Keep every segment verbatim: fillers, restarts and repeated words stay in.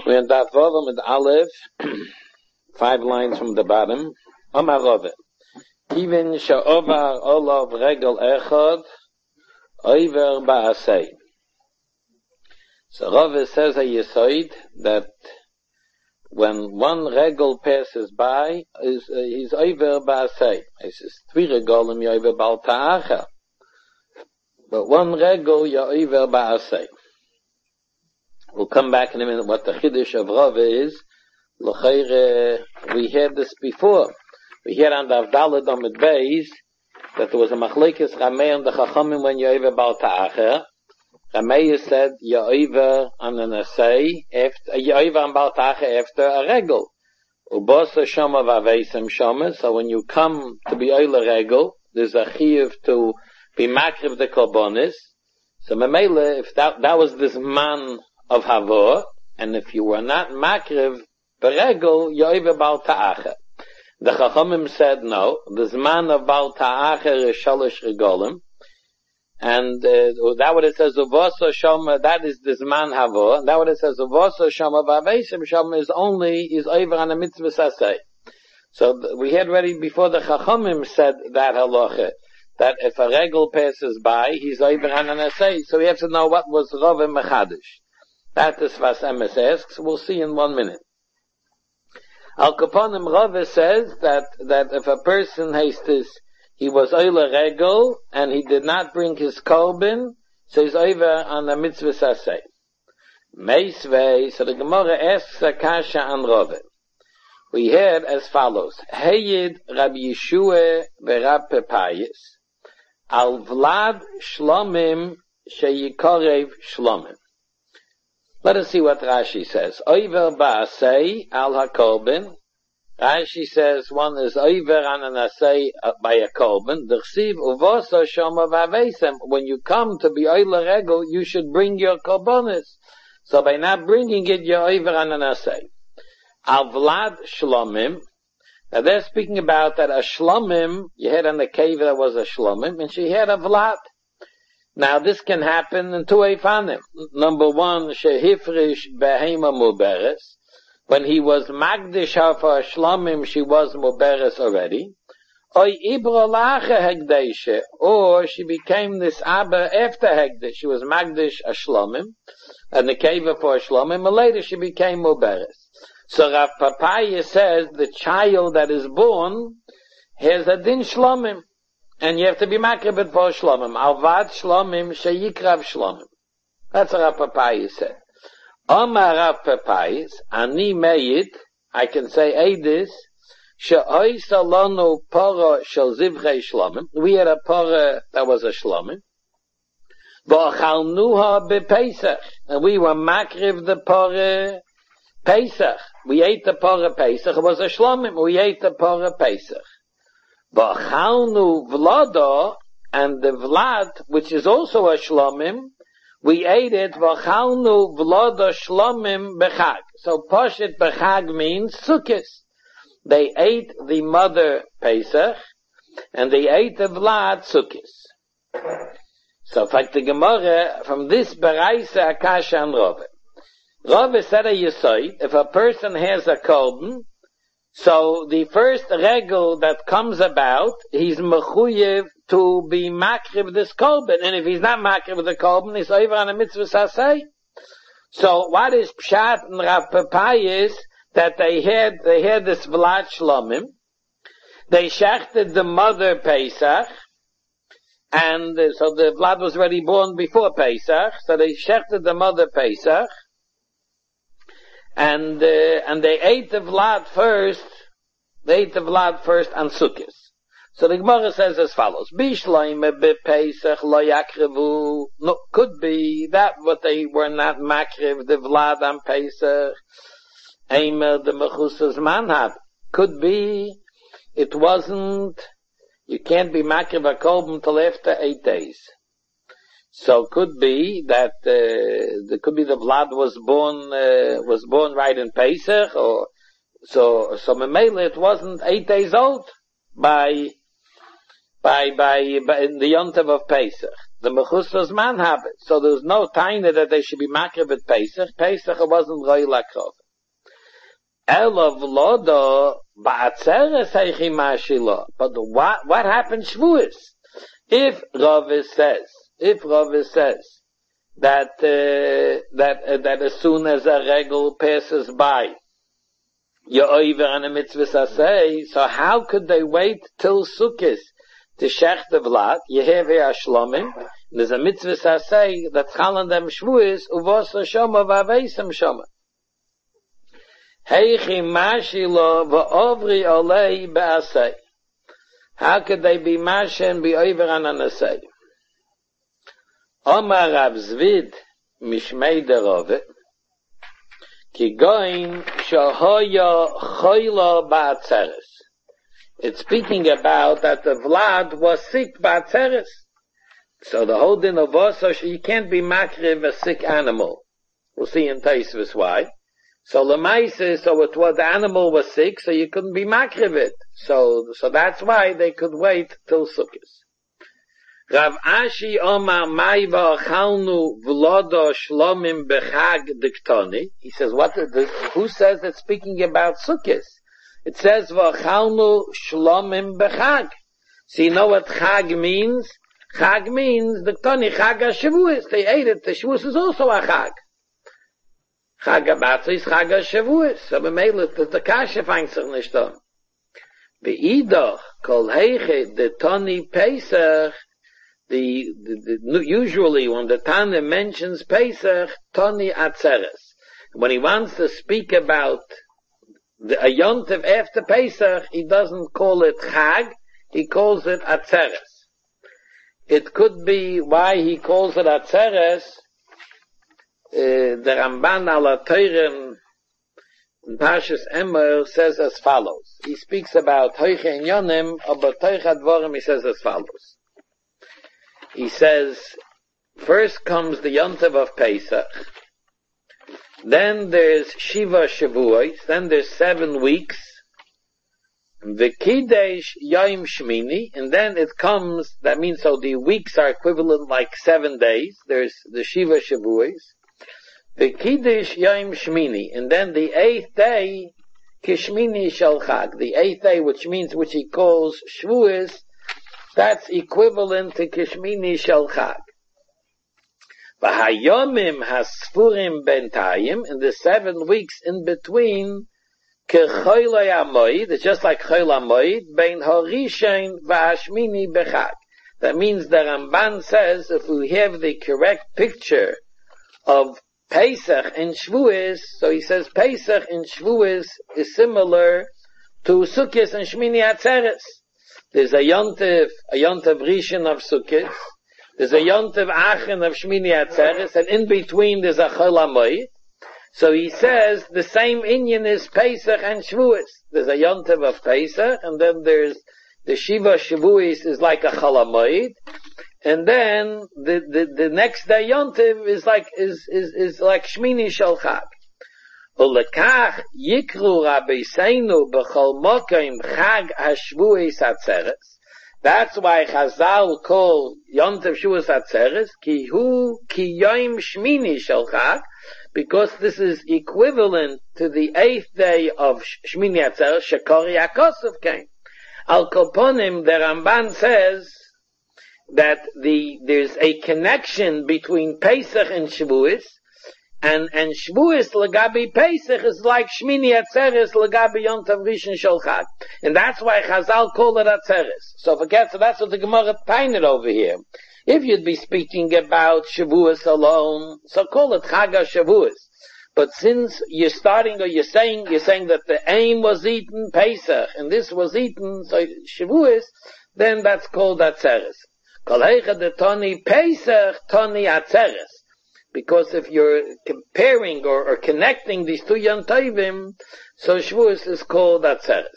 We're in Daf Vav with Aleph, five lines from the bottom. Amar Rove. Even she'ovar olav regel echad, over ba'asei. So Rove says a Yesoid that when one regel passes by, is uh, he's over ba'asei. He says three regolim you're over bal ta'acha, but one regel you're over ba'asei. We'll come back in a minute what the Chiddush of Rove is. L'chayre, we heard this before. We heard on the Avdalad Amid Beis that there was a machlekes Ramei and the Chachamim when you're over Bal Ta'acher. Ramei said you're over on an assay, after, you're over on Bal Ta'acher after a regel. Ubosa Shoma Vavesim Shoma. So when you come to be Oile regel, there's a chiyuv to be makriv the korbanis. So Mamele, if that, that was this man of Havor, and if you were not makriv beregel, you're over Bal Ta'acher. The Chachamim said no, the Zman of Bal Ta'acher is Shalosh Regolim, and uh, that what it says, Uvoso Shoma, that is the Zman Havor, and that what it says, Uvoso Shoma Vavesim Shoma is only, is over on a mitzvah saseh. So th- we had already before the Chachamim said that halacha, that if a regel passes by, he's over on an assay, so we have to know what was Rove Mechadish. That is what M S asks. We'll see in one minute. Al Kaponim Rove says that, that if a person has this, he was Oile Regel, and he did not bring his korban, so he's over on a mitzvah saseh. Meisvei, so the Gemara asks a kasha on Rove. We heard as follows. Heyid Rabbi Yeshua v'Rab Pepayis, al Vlad Shlomim sheyikorev Shlomim. Let us see what Rashi says. Over ba'asei al hakorban. Rashi says one is over on an asay by a korban. D'chsiv uvoso shoma v'avesem. When you come to be oile regel, you should bring your korbanos. So by not bringing it, you're over on an asay. Al vlad shlomim. Now they're speaking about that a shlomim, you had on the cave there was a shlomim, and she had a vlad. Now this can happen in two eifanim. Number one, shehifrish behema muberes. When he was magdish her for a shlomim, she was muberes already. Oy ibro lache hegdeshe, or she became this abba after hegdish. She was magdish a shlomim, and the keva for a shlomim, and later she became muberes. So Rav Papaya says the child that is born has a din shlomim. And you have to be makribet for shlomim. Alvad shlomim sheyikrav shlomim. That's what Rav Papayis said. Omar Rav Papayis, ani meyit, I can say eidis, she'oi salonu poro shel zivchei shlomim. We had a poro that was a shlomim. V'ochalnuha b'Pesach. And we were makriv the poro Pesach. We ate the poro Pesach. It was a shlomim. We ate the poro Pesach. V'achalnu vlada, and the vlad, which is also a shlomim, we ate it, v'achalnu vlada shlomim bechag. So Poshet bechag means Sukkot. They ate the mother Pesach, and they ate the vlad Sukkot. So fact the Gemara, from this Beraisa Akasha and Rove. Rove said a Yesoid, if a person has a korban, so the first regel that comes about, he's mechuyev to be makriv this korban, and if he's not makriv the korban, he's over on a mitzvah saseh. So what is pshat and Rav Papayis that they had? They had this vlad shlomim. They shechted the mother Pesach, and uh, so the vlad was already born before Pesach. So they shechted the mother Pesach. And, uh, and they ate the vlad first, they ate the vlad first on Sukkot. So the Gemara says as follows, Bishloime b'Pesach lo yakrivu, no, could be that what they were not makriv, the vlad on Pesach, Eimer the mechusas manhat, could be, it wasn't, you can't be makriv a korban till after eight days. So could be that uh, there could be the vlad was born uh, was born right in Pesach, or so so Memele it wasn't eight days old by by by, by in the Yontav of Pesach. The Mechusas man have it. So there's no time that they should be makriv at Pesach. Pesach wasn't Roy Lakrov. Elav Lodo Ba'atzeres Heichi Mashila. But what, what happened Shavuos? If Rav says, if Rav says, that, uh, that, uh, that as soon as a regel passes by, you're over on a mitzvah saseh, so how could they wait till Sukkot to shech the vlad? Yehevi ashlomim. There's a mitzvah saseh that's chalan them shvuis uvos shoma v'aveisem shoma. Heichi mashilo v'ovri olei be'aseh. How could they be mash and be over on an aseh? Omar Rav Zvid mishmei derove. Kigoin shahoya choyla ba'atzeres. It's speaking about that the Vlad was sick ba'atzeres. So the whole din of Vososh, you can't be makriv a sick animal. We'll see in Taisvis why. So Lemaise, so it was, the animal was sick, so you couldn't be makriv it. So, so that's why they could wait till Sukkot. Rav Ashi Omar Maiva Chalnu Vlodo Shlomim Bechag Diktoni. He says, what, the, who says it's speaking about Sukkot? It says, V'chalnu Shlomim Bechag. So you know what Chag means? Chag means, Diktoni, Chag HaShavuos. They ate it. The Shavuos is also a Chag. Chag HaBatzah is Chag HaShavuos. So B'meilot, the, the Kasha finds sich nicht on. V'idach, Kol Heiche, Diktoni Pesach, The, the, the usually when the Tana mentions Pesach, Toni Atzeres. When he wants to speak about the a yontiv after Pesach, he doesn't call it Chag, he calls it Atzeres. It could be why he calls it Atzeres. Uh, the Ramban ala Teiren in Parshas Emor says as follows. He speaks about Hoiche and Yonim, but Toich Advorim he says as follows. He says, first comes the Yontav of Pesach, then there's Shiva Shavuos, then there's seven weeks, V'kidesh Yom Shmini, and then it comes, that means so the weeks are equivalent like seven days, there's the Shiva Shavuos, V'kidesh Yom Shmini, and then the eighth day, Kishmini Shel Chag, the eighth day, which means, which he calls Shavuos, that's equivalent to Kishmini Shel Chag. V'hayomim hasfurim bentayim, in the seven weeks in between, kechoylay amoid, it's just like choyl amoid, ben horishain v'hashmini bechag. That means the Ramban says, if we have the correct picture of Pesach and Shavuos, so he says Pesach and Shavuos is similar to Sukkot and Shmini Atzeres. There's a Yontiv, a Yontiv Rishon of Sukkot. There's a Yontiv Achen of Shmini Atzeres, and in between there's a Chol HaMoed. So he says the same Inyan is Pesach and Shavuos. There's a Yontiv of Pesach, and then there's the Shiva Shavuos is like a Chol HaMoed, and then the, the, the next day Yontiv is like, is, is, is like Shmini Shel Chag. Ulekach yikru rabbeinu b'chol mokim chag hashvuos atzeres. That's why Chazal call Yontiv Shavuos Atzeres ki hu ki yom shmini shel chag, because this is equivalent to the eighth day of Shmini Atzeres shekori Yakosov came. Al Koponim, the Ramban says that the there's a connection between Pesach and Shavuos. And, and Shavuos Lagabi Pesach is like Shmini Atzeres Lagabi Yontav Rishon Shel Chag. And that's why Chazal called it Atzeres. So forget, so that's what the Gemara painted over here. If you'd be speaking about Shavuos alone, so call it Chag HaShavuos. But since you're starting, or you're saying, you're saying that the aim was eaten Pesach, and this was eaten, so Shavuos, then that's called Atzeres. Kol heicha de Toni Pesach, Toni Atzeres. Because if you're comparing or, or connecting these two Yom Tovim, so Shavuos is called Atzeres.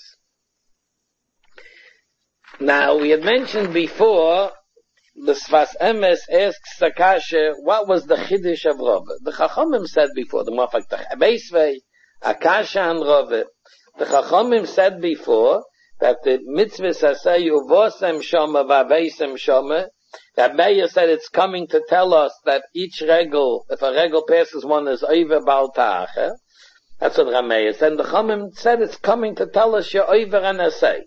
Now, we had mentioned before, the Sfas Emes asks Sakasha, what was the Chiddush of Rove? The Chachamim said before, the Mofak Beisvei, Akasha and Rove, the Chachamim said before, that the mitzvah sasei uvosem shoma vaveisem shoma That Meir said it's coming to tell us that each regel, if a regel passes one, is over Baal Ta'acher. That's what Rameir said. And the Chachamim said it's coming to tell us you're over and essay.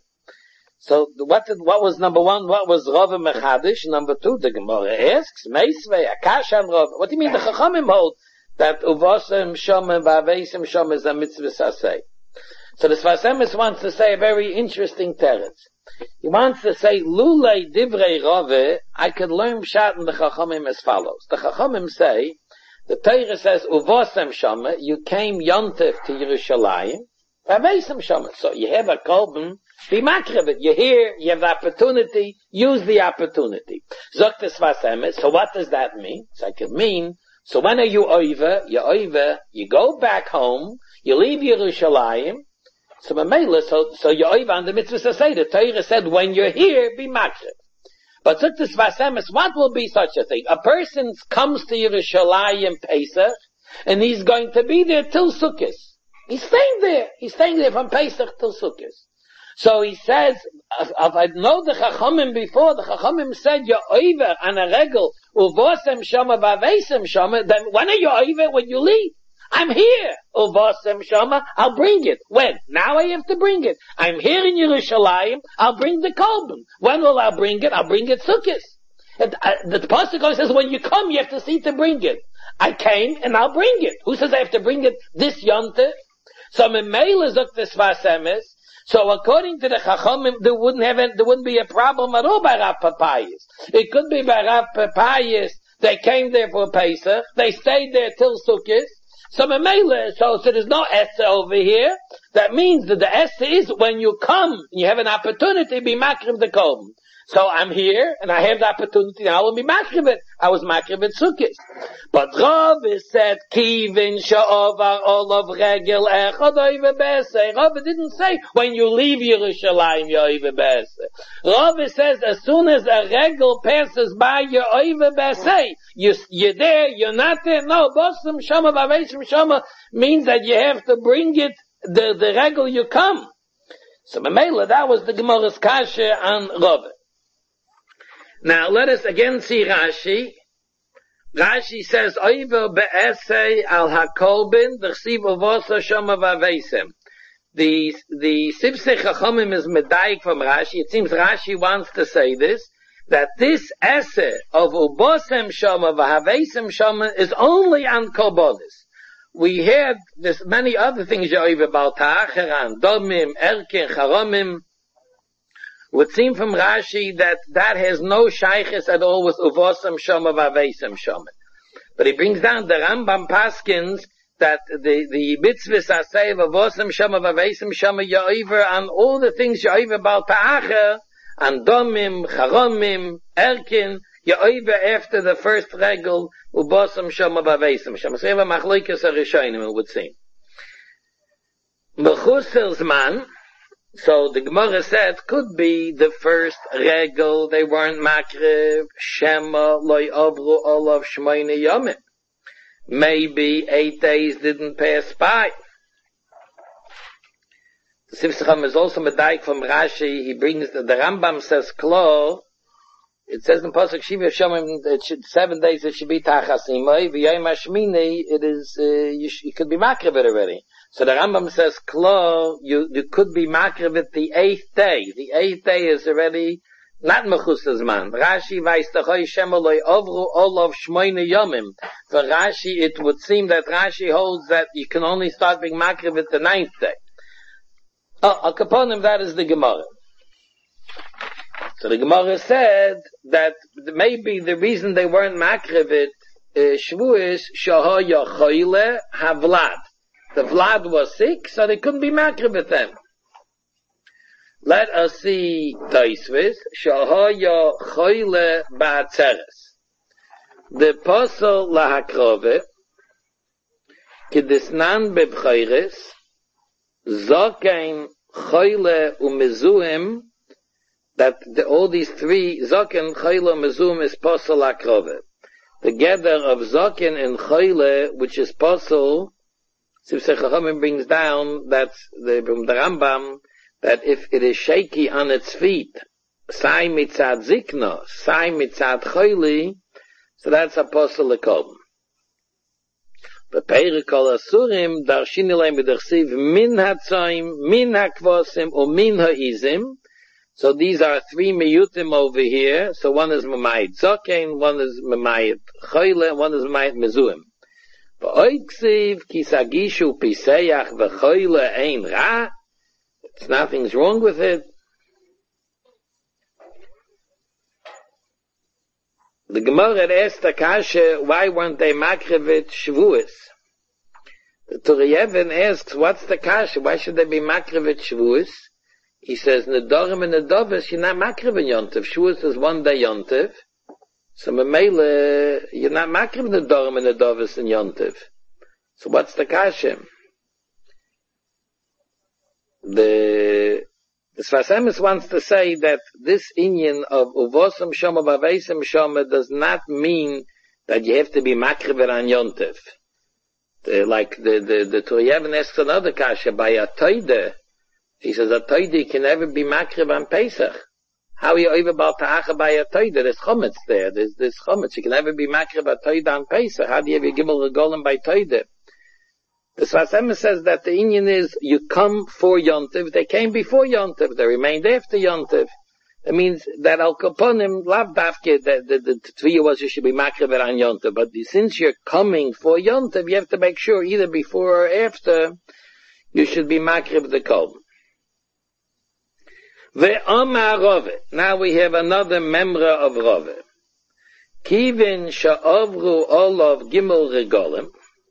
So what did, what was number one? What was Rav Mechadish? Number two, the Gemara asks, Meisvei, Akash and Rav. What do you mean the Chachamim hold that Uvosem Shomem V'Aveisim Shomem is a mitzvah saseh? So the Sfas Emes wants to say a very interesting teretz. He wants to say, Lulei Divrei Rave, I could learn Pshat in the Chachamim as follows. The Chachamim say, the Torah says, Uvosem Shomem, you came Yontif to Yerushalayim, V'Aveisim Shomem. So you have a kolben, be makrivit. You're here, you have the opportunity, use the opportunity. Zok the Sfas Emes, so what does that mean? So it could mean, so when are you over? You're over, you go back home, you leave Yerushalayim, so so, so you're over on the mitzvah saseh. The Torah said, when you're here, be makriv. But Zok the Sfas Emes, what will be such a thing? A person comes to Yerushalayim Pesach, and he's going to be there till Sukkot. He's staying there. He's staying there from Pesach till Sukkot. So he says, if I know the Chachamim before, the Chachamim said, you're over on a regel, uvosem shama v'aveisim shama, then when are you over? When you leave? I'm here. Uvosem shama, I'll bring it. When? Now I have to bring it. I'm here in Yerushalayim, I'll bring the kolben. When will I bring it? I'll bring it Sukkot. And, uh, the Pasuk says, when you come, you have to see to bring it. I came, and I'll bring it. Who says I have to bring it this yontif? So Memela Zok the Sfas Emes. So according to the Chachamim, there wouldn't have, there wouldn't be a problem at all by Rav Papayas. It could be by Rav Papayas, they came there for Pesach, they stayed there till Sukkot. So Memela, so, so there's no Essa over here. That means that the Essa is when you come, you have an opportunity to be Makrim the Kolben. So I'm here, and I have the opportunity now to be Makribit. I was Makribit Sukkot. But Rav said, Kivin sha'ovar olav regel echad oive b'esei. Rav didn't say, when you leave Yerushalayim, you're oive b'esei. Rav says, as soon as a regel passes by, you're oive b'esei. You, you're there, you're not there. No, Bosam Shama V'Aveisim Shama means that you have to bring it, the, the regel you come. So Mamela, that was the Gemara's Kasha on Rav. Now let us again see Rashi. Rashi says, Oiver be'esei al hakolbin, v'chsiv uvosa shama v'aveisim. The, the Sibsei Chachamim is medayik from Rashi. It seems Rashi wants to say this, that this essay of ubosem shama v'aveisim shama is only on kolbonis. We had this many other things, Oiver bal ta'acheran, domim, erkin, charomim, would seem from Rashi that that has no shaykhis at all with uvosam shama v'aveisim shama. But he brings down the Rambam Paskins that the, the mitzvahs are say of uvosam shama v'aveisim shama ya'iver on all the things ya'iver bal ta'acher, on domim, charomim, erkin, ya'iver after the first regel, uvosam shama v'aveisim shama. So you have a machloikas harishonim, it would seem. Mechusel zman, so the Gemara said, could be the first regel, they weren't makriv, shema, loy avru, olav, shmoyne yomim. Maybe eight days didn't pass by. The Sibsei Chachamim is also medayik from Rashi, he brings, the, the Rambam says, klo, it says in Pasuk Shiva Shomim, it should, seven days it should be tachasimai, v'yayim hashmini, it is, uh, you, sh, you could be makriv it already. So the Rambam says, Klo, you, you could be makrivit the eighth day. The eighth day is already not mechusas man. Rashi vaystachoy shemaloi ovru olav shmoyne yomim. For Rashi, it would seem that Rashi holds that you can only start being makrivit the ninth day. Oh, al kaponim, that is the Gemara. So the Gemara said that maybe the reason they weren't makrivit, uh, shvu is, shaha yachoyle havlad. The Vlad was sick, so they couldn't be makriv with them. Let us see Taisvis. Shahaya choyle ba'atzeres. The Posel lahakrove, kedisnan bebchayres, zoken choyle umezuim, that the, all these three, zoken, choyle, umezuim is Posel lahakrove. The gather of zoken and choyle, which is Posel, Sibsei Chachamim brings down that the, from the Rambam that if it is shaky on its feet, sai mitzad zikna, sai mitzad choili, so that's apostle lekom. Bepeire kol asurim, darshini leim b'dersiv min hatzoim, min hakvosim, or min ha'izim. So these are three miyutim over here. So one is Mamayit Zokein, one is Mamayit Choyle, and one is Mamayit Mezuim. V'oiksiv kisagishu piseyach v'choyle ein ra. It's nothing's wrong with it. The Gemara asked the Kasha, why weren't they makrevit shvuas? The Turiyevin asks, what's the Kasha? Why should they be makrevit shvuas? He says, Nedorim and Nedovis, you're not makriv in Yontif. Shavuos is one day Yontif. So Memele, you're not makriv Nedorim and Nedovis in Yontif. So what's the kasha? The, the Sfas Emes wants to say that this inyan of Uvosam Shoma Bavesim Shoma does not mean that you have to be makriv on Yontif. The, like the, the, the Turiyevin asks another kasha, by a Toide, he says, a toide can never be makrib on Pesach. How are you over about ta'acha by a toide? There's chometz there. There's, there's chometz. You can never be makrib a toide on Pesach. How do you have your gimel regolim by toide? The Sfas Emes says that the inyan is, you come for Yontiv. They came before Yontiv. They remained after Yontiv. It means that al kaponim lav dafke, the, the, the tviya was you should be makrib on Yontiv. But since you're coming for Yontiv, you have to make sure either before or after, you should be makrib the kol. Ve'omar Rove. Now we have another member of Rove. Kivin sha'ovru olav gimel regolim.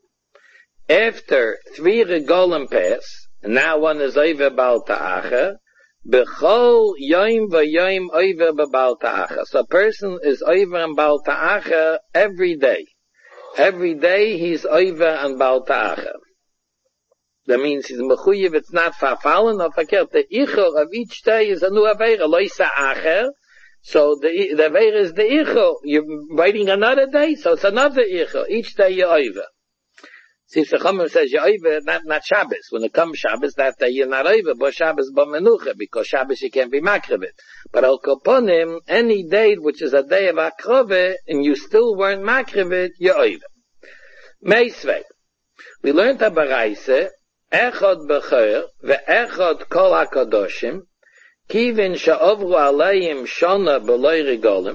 After three regolim pass, and now one is over bal ta'acha, b'chol yoim v'yoim over b'bal ta'acha. So a person is over on bal ta'acha every day. Every day he's over on bal ta'acha. That means he's mechuyev, it's not farfallen or verkehrt. The ichor of each day is a new aveira, loisa acher. So the, the aveira is the ichor. You're waiting another day, so it's another ichor. Each day you're over. See, the Chumar says you're over, not, not Shabbos. When it comes Shabbos, that day you're not over, but Shabbos ba menucha, because Shabbos you can't be makrivit. But al koponim, any day which is a day of akrove, and you still weren't makrivit, you're over. Meisvei. We learned a baraise, Echad b'cher, ve'echad kol hakadoshim, kivin sha'ovru aleim shona b'loi regolim.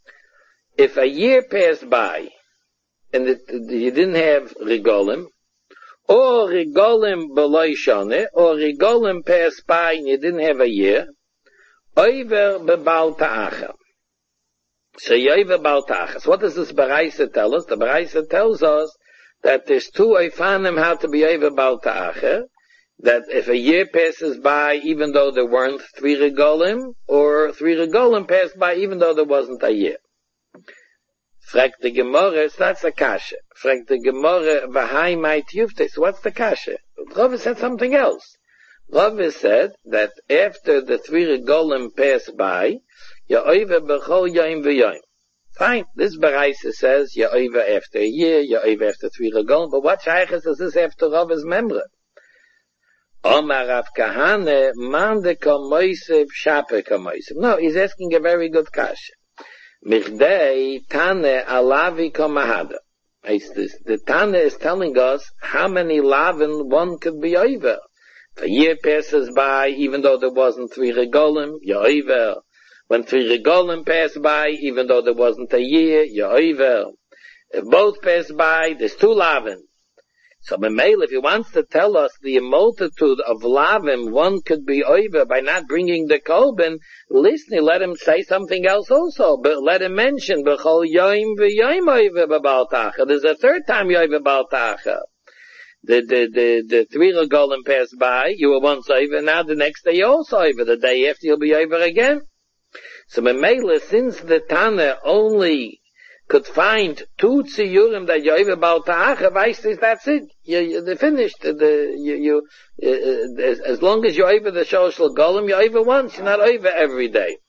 If a year passed by, and it, you didn't have regolim, or regolim b'loi shona, or regolim passed by and you didn't have a year, oiver b'bal ta'acha. So you oiver b'bal ta'acha. So what does this baraisa tell us? The baraisa tells us that there's two eifanim how to be over bal ta'acher, that if a year passes by even though there weren't three regolim, or three regolim passed by even though there wasn't a year. Frag the Gemara, so that's a kasha. Frag the Gemara, v'hai mait yufte, so what's the kasha? Rav said something else. Rav said that after the three regolim pass by, you're over b'chol yoim v'yoim. Fine, this Baraisa says, you're over after a year, you're over after three regolim, but what shaykhs does this after Rav's memra? Omar Rav Kahane, mande kamoisev, shape kamoisev. No, he's asking a very good kasha. Michdei tane alavi kamahada. The Tane is telling us how many lavin one could be over. If a year passes by, even though there wasn't three regolim, you're over. When three regolim pass by, even though there wasn't a year, you're over. If both pass by, there's two lavin. So Memel, if he wants to tell us the multitude of lavim one could be over by not bringing the kolben, listen, let him say something else also. But let him mention, b'chol yoim v'yoim over b'bal tacha. There's a third time you're over b'bal tacha. The, the, the, the three regolim pass by, you were once over, now the next day you're also over. The day after you'll be over again. So Memele, since the Tana only could find two tziyurim that you're over bal ta'acha, weiss that's it. You, you, they're finished. The, you, you, uh, as, as long as you're over the shalosh golem, you're over once. You're not over every day.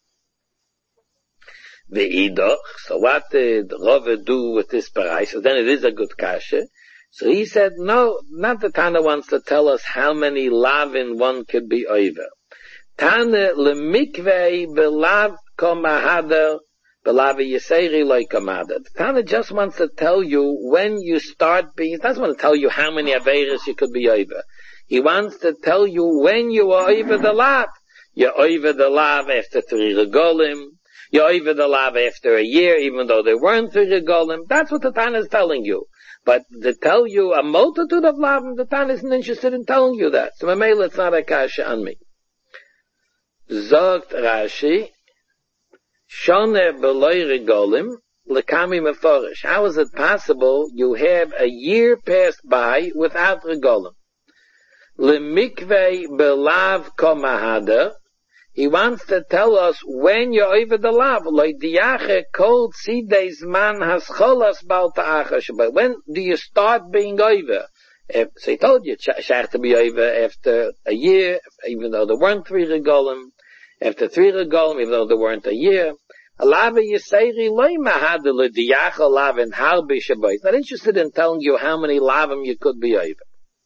Ve'idoch. So what did Rove do with this parai? So then it is a good kasha. So he said, no, not the Tana wants to tell us how many lavin one could be over. Tane lemikvei belav komahader belav yiseri loy komahader. Tane just wants to tell you when you start being, he doesn't want to tell you how many averis you could be over. He wants to tell you when you are over the lav. You're over the lav after three regolim. You're over the lav after a year, even though there weren't three regolim. That's what the Tana is telling you. But to tell you a multitude of lavim, the Tana isn't interested in telling you that. So Mamela, it's not a kasha on me. Zogt Rashi, Shone beloy regolim, lekami meforish. How is it possible you have a year passed by without regolim? Lemikvei belav komahader. He wants to tell us when you're over the lav. Like diache kol tzides man hascholas bal ta'acha. But when do you start being over? If, so he told you, shach to be over after a year, even though there weren't three regolim. After three regolim, even though there weren't a year. Alava yisayri loy mahader le diache lav in harbi shabai. He's not interested in telling you how many lavim you could be over.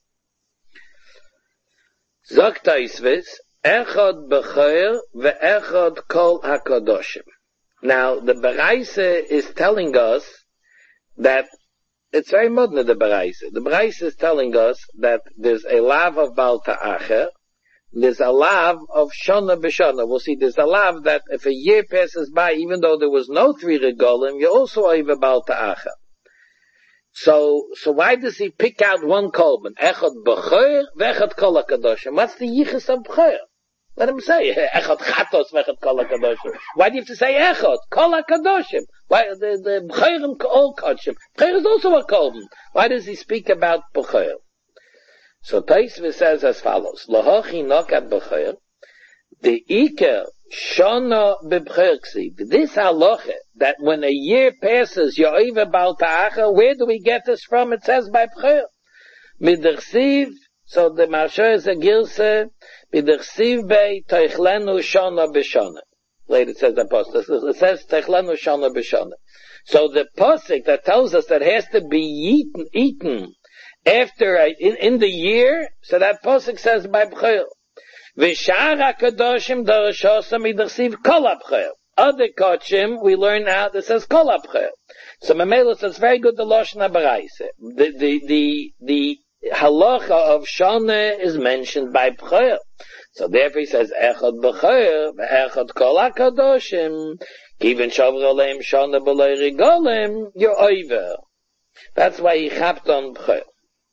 Zok Taisvis, Echad Becher ve'Echad Kol HaKadoshim. Now, the Baraise is telling us that, it's very modern, the Baraise. The Baraise is telling us that there's a lav of Baal Ta'acher, there's a lav of Shana B'Shana. We'll see, there's a lav that if a year passes by, even though there was no three regolim, you're also over Baal Ta'acher. So, so why does he pick out one kolben? Echad b'choyer, v'echad kol hakadoshim. What's the yichus of b'choyer? Let him say, echad chatos, v'echad kol hakadoshim. Why do you have to say echad? Kol hakadoshim. Why, the, the b'choyerim all kodshim. B'choyer is also a kolben. Why does he speak about b'choyer? So Taisva says as follows, Lahochi nokat b'choyer, the iker shona b'b'choyer. This halacha, that when a year passes, you're over Baal Ta'acha, where do we get this from? It says by b'choyer. Midersiv, so the Marsha is a girse, midersiv bei teichlenu shona b'shona. Later it says the post. It says teichlenu shona b'shona. So the posik that tells us that has to be eaten, eaten after, a, in, in the year, so that posik says by b'choyer. V'shar hakadoshim darashosam midersiv kol ha'b'choyer. Other kodshim, we learn now that says kol ha'b'choyer. So Mamela says very good the Lashon HaBaraise. The, the, the, the halacha of Shana is mentioned by b'choyer. So therefore he says echad b'choyer, echad kol hakadoshim, even shavra aleim Shana b'loi regolim, you're over. That's why he chapped on b'choyer.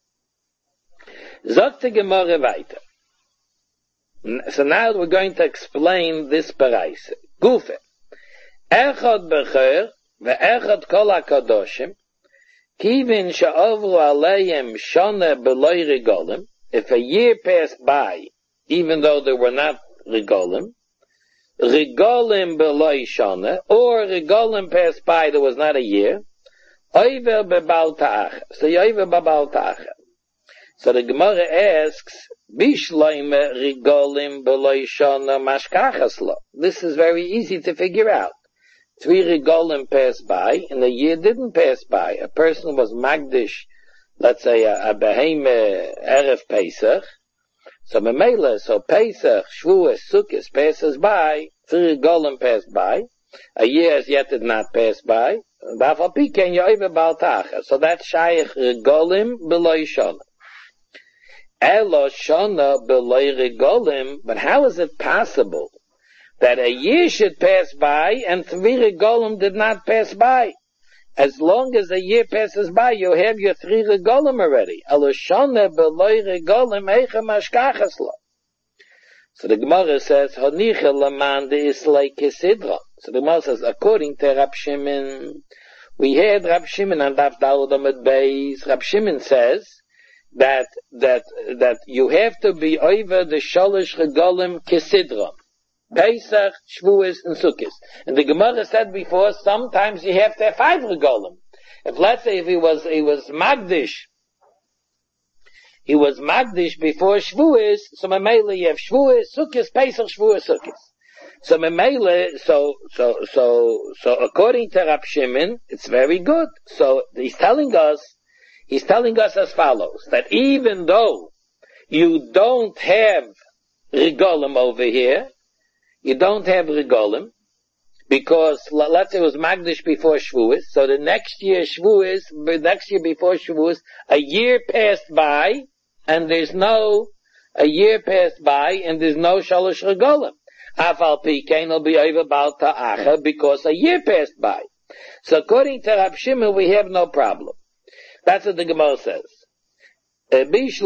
Zot the Gemara weiter. So now we're going to explain this Baraise. Gufe. Echad b'choyer, ve'echad kol hakadoshim, kivin she'ovru aleim shana b'loi regolim, if a year passed by, even though there were not regolim, regolim b'loi shana, or regolim passed by, there was not a year, oiver b'bal ta'acha. So oiver b'bal ta'acha. So the Gemara asks, Bishloime rigolim b'loi shana mashkachas lo. This is very easy to figure out. Three rigolim passed by, and a year didn't pass by. A person was magdish, let's say a, a beheme erev Pesach. So memela, so Pesach, Shavuos, Sukkot passes by, three rigolim passed by. A year as yet did not pass by. So that's shaykh rigolim b'loi shana. Elo shana b'loi regolim, but how is it possible that a year should pass by and three regolim did not pass by? As long as a year passes by, you have your three regolim already. Elo shana b'loi regolim eicha mashkachas lo. So the Gemara says, Honicha laman de islay kisidra. So the Gemara says, according to Rab Shimon, we had Rab Shimon and Daf Daled Amud Beis. Rab Shimon says, that that that you have to be over the shalosh regolim kisidron, Pesach, Shavuos, and Sukkot. And the Gemara said before, sometimes you have to have five regolim. If let's say if he was he was magdish, he was magdish before Shavuos, so Mamela you have Shavuos, Sukkot, Pesach, Shavuos, Sukkot. So Mamela, so so so so according to Rab Shimon, it's very good. So he's telling us. He's telling us as follows, that even though you don't have regolim over here. You don't have regolim. Because, let's say it was Magdish before Shavuos, so the next year Shavuos, the next year before Shavuos, a year passed by, and there's no, a year passed by, and there's no Shalosh Regolim. Afal Pikein will be over Baal Ta'acha, because a year passed by. So according to Rab Shimon, we have no problem. That's what the Gemara says. If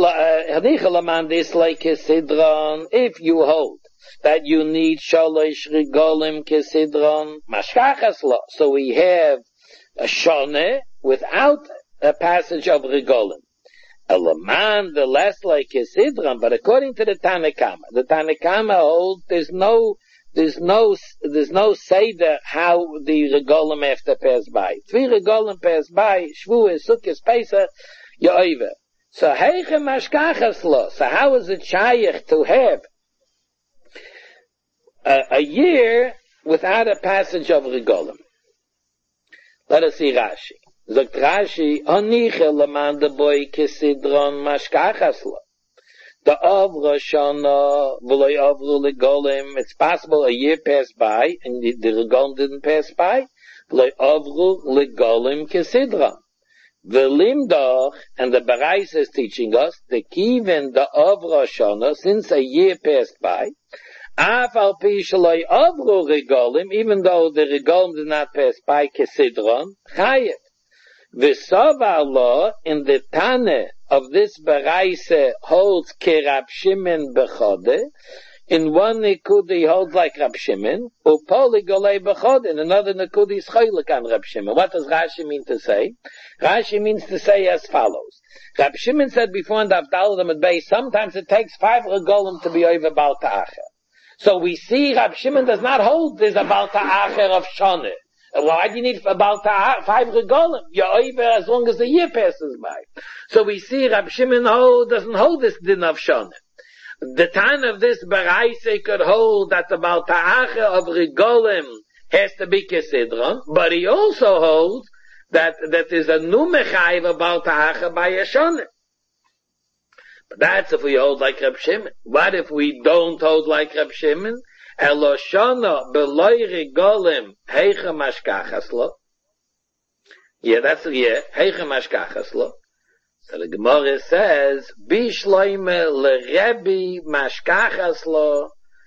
you hold that you need shalosh regolim kesidron mashkachas lo. So we have a shone without a passage of regolim. Elaman, the less like kesidron, but according to the Tanakama, the Tanakama holds there's no, there's no, there's no seder how the regolim have to pass by. Three regolim pass by, Shavuos, Sukkot, Pesach, Yoiver. So heiche mashkachas lo. So how is it shaykh to have A, a year without a passage of regolim? Let us see Rashi. Zogt Rashi, Oniche leman de boy kesidron mashkachas lo. The avro shana v'loy avru regolim. It's possible a year passed by and the, the regolim didn't pass by. V'loy avru regolim kesidron. V'limdoch, and the Barais is teaching us, the kiven the avro shana, since a year passed by, Afal pi shaloi avru regolim, even though the regolim did not pass by kesidron, chayev. V'sovar lo, in the Tane of this Baraise holds ke Rab Shimon bechode, in one Nikudi holds like Rab Shimon, upoli golei bechode, in another Nikudi is choylek on Rab Shimon. What does Rashi mean to say? Rashi means to say as follows. Rab Shimon said before in the Avdalim at Beis, sometimes it takes five regolim to be over Baal Ta'acher. So we see Rab Shimon does not hold this about Ta'acher of Shoneh. Why do you need about five regolim? You're over as long as the year passes by. So we see Rab Shimon hold, doesn't hold this din of Shoneh. The time of this Baraise could hold that the Baal Ta'acher of regolim has to be kesidron, but he also holds that that is a new mechayiv of Baal Ta'acher by a Shoneh. That's if we hold like Rab Shimon. What if we don't hold like Rab Shimon? Eloshana beloy regolim heiche mashkachas lo. Yeah, that's yeah, heiche mashkachas lo. So the Gemara says, Bishloime lerebi mashkachas lo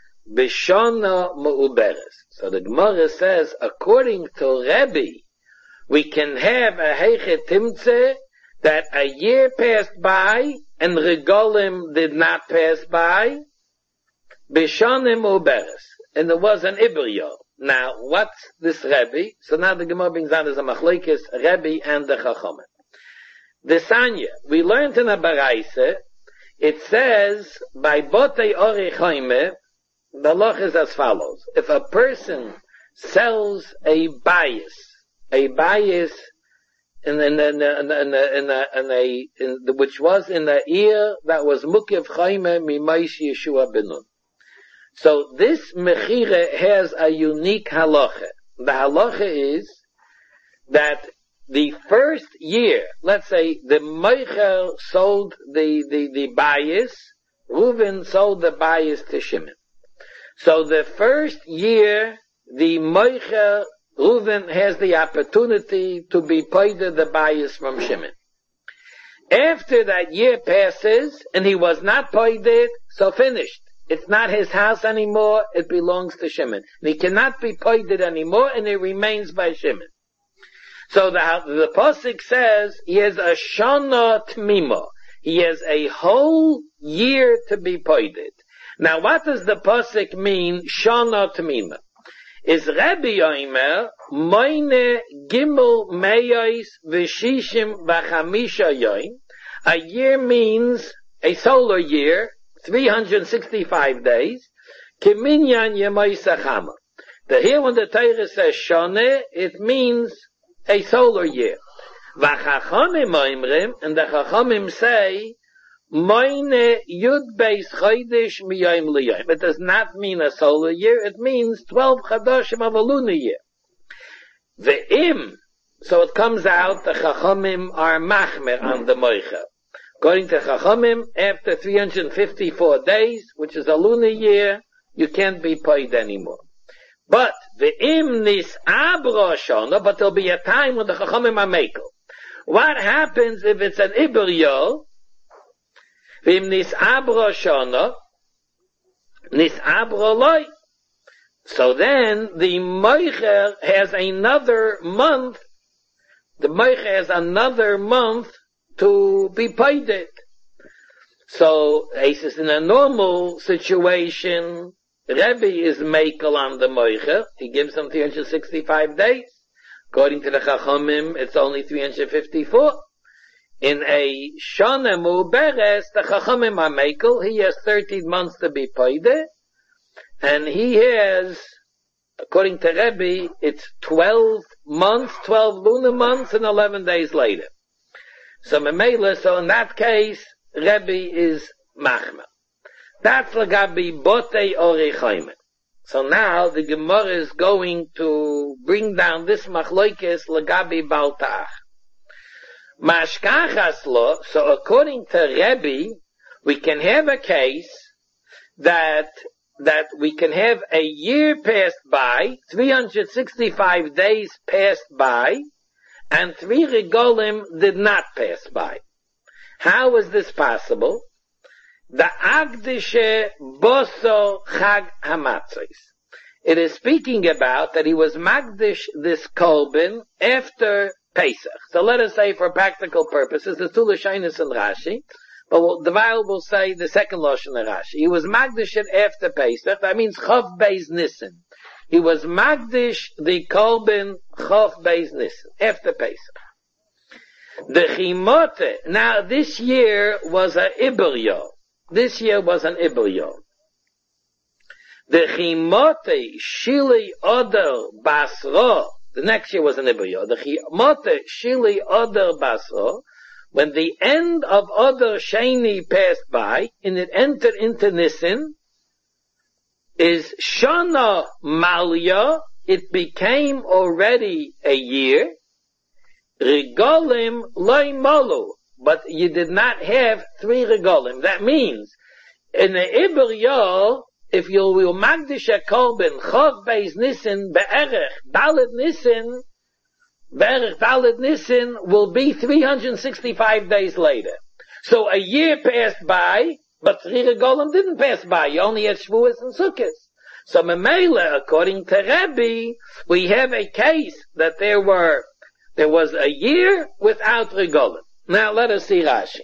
bishona meuberes. So the Gemara says, according to Rebbe, we can have a heiche timtze that a year passed by and regolim did not pass by, bishonim uberes, and there was an ibryo. Now, what's this Rebbe? So now the Gemara brings down as a machlekes Rebbe and the Chachamim. The Sanya, we learned in a Baraise, it says, by botei ori choime, the loch is as follows. If a person sells a bias, a bias in in in in in in in a in the, which was in the ear that was mukev chaime mimaish Yeshua benun. So this mechire has a unique halacha. The halacha is that the first year, let's say the Meicher sold the the the bias, Reuven sold the bias to Shimon. So the first year, the Meicher Reuven has the opportunity to be paid the bias from Shimon. After that year passes and he was not paid it, so finished. It's not his house anymore, it belongs to Shimon. And he cannot be paid it anymore and it remains by Shimon. So the, the Pasuk says he has a Shana Tmima. He has a whole year to be paid it. Now what does the Pasuk mean, Shana Tmima? Is Rabbi Yomer, Moine Gimel Meyos V'Shishim V'Chamisha Yoim. A year means a solar year, three hundred sixty-five days. Kiminyan Yemay Sachama. The here when the Torah says Shane, it means a solar year. V'Chachamim Oimrim, and the Chachamim say, Moine Yud Beis Chodesh Miyayim Liyayim. It does not mean a solar year, it means twelve Chadashim of a lunar year. The Im, so it comes out, the Chachamim are Machmer on the Moicha. According to Chachamim, after three hundred fifty-four days, which is a lunar year, you can't be paid anymore. But the imnis abra shana, but there'll be a time when the Chachamim are mekel. What happens if it's an iber yo? Imnis abra shana, nis abra loy. So then the moicher has another month. The moicher has another month to be paid it. So, he says, in a normal situation, Rebbe is mekel on the moicher. He gives him three hundred sixty-five days. According to the Chachamim, it's only three hundred fifty-four. In a Shana Muberes, the Chachamim are mekel. He has thirteen months to be paid it. And he has, according to Rebbe, it's twelve months, twelve lunar months, and eleven days later. So Memela, so in that case, Rebbe is machmer. That's lagabi botei orechayme. So now the Gemara is going to bring down this machloikes lagabi baltach. Mashkachas lo, so according to Rebbe, we can have a case that that we can have a year passed by, three hundred sixty-five days passed by, and three regolim did not pass by. How is this possible? The Agdishe Boso Chag Hamatzos. It is speaking about that he was Magdish this Kolbin after Pesach. So let us say for practical purposes, there's two Lashonos in Rashi, but we'll, the Bible will say the second Lashon in Rashi. He was Magdish it after Pesach. That means Chav Beis Nissen. He was Magdish the Kolbin Chav Beis Nissen after Pesach. The Chimote, now this year was a Iberyo. This year was an Iberyo. The Chimote Shili Oder Basro, the next year was an Iberyo. The Chimote Shili Oder Basro, when the end of Oder Sheni passed by, and it entered into Nissen, is Shana Malya, it became already a year, Regolim loy malu, but you did not have three regolim. That means, in the Iber Yo, if you will magdish a kolben, Chav Beis Nissen, Be'erech, Dalet Nissen, Be'erech, Dalet Nissen will be three hundred sixty-five days later. So a year passed by, but three regolim didn't pass by. You only had Shavuos and Sukkot. So Memela, according to Rebbe, we have a case that there were There was a year without regolim. Now let us see Rashi.